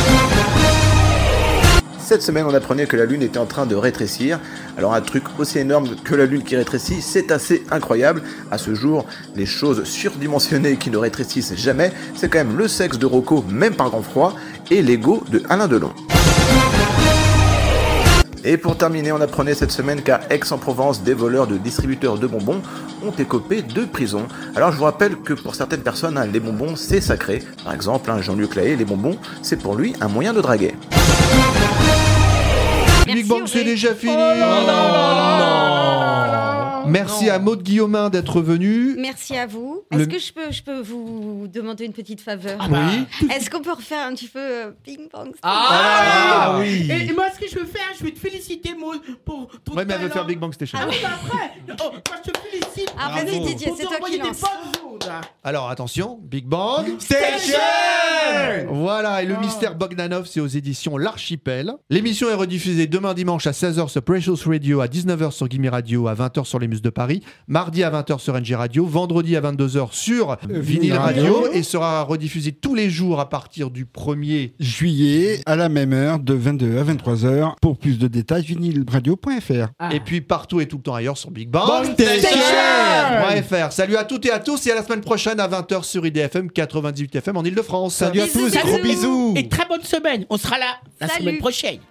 Cette semaine, on apprenait que la Lune était en train de rétrécir. Alors un truc aussi énorme que la Lune qui rétrécit, c'est assez incroyable. À ce jour, les choses surdimensionnées qui ne rétrécissent jamais, c'est quand même le sexe de Rocco, même par grand froid, et l'ego de Alain Delon. Et pour terminer, on apprenait cette semaine qu'à Aix-en-Provence, des voleurs de distributeurs de bonbons ont écopé de prison. Alors je vous rappelle que pour certaines personnes, hein, les bonbons c'est sacré. Par exemple, hein, Jean-Luc Lahaye, les bonbons, c'est pour lui un moyen de draguer. Big Bang, c'est déjà fini. Oh non, non, non, non. Merci non. à Maud Guillaumin d'être venu. Merci à vous. Le... Est-ce que je peux, je peux vous demander une petite faveur? Ah bah. Oui. Est-ce qu'on peut refaire un petit peu euh, Big Bang? Ah, ah oui. Et, et moi, ce que je veux faire, je vais te féliciter, Maud, pour ton Ouais, mais elle veut talent. faire Big Bang Station. Ah oui, bah après, oh, moi je te félicite. Ah, vas-y, Didier, c'est toi qui lance. Alors attention, Big Bang Station. Voilà, et le mystère Bogdanov, c'est aux éditions L'Archipel. L'émission est rediffusée demain dimanche à seize heures sur Precious Radio, à dix-neuf heures sur Gimme Radio, à vingt heures sur les Muses de Paris, mardi à vingt heures sur N G Radio, vendredi à vingt-deux heures sur Vinyl Radio, Radio, et sera rediffusée tous les jours à partir du premier juillet à la même heure de vingt-deux à vingt-trois heures. Pour plus de détails, vinyl radio point f r. Ah. Et puis partout et tout le temps ailleurs sur Big Bang Station. Salut à toutes et à tous et à la semaine prochaine à vingt heures sur I D F M quatre-vingt-dix-huit F M en Ile-de-France. Salut à tous, gros bisous. Et très bonne semaine. On sera là la Salut. semaine prochaine.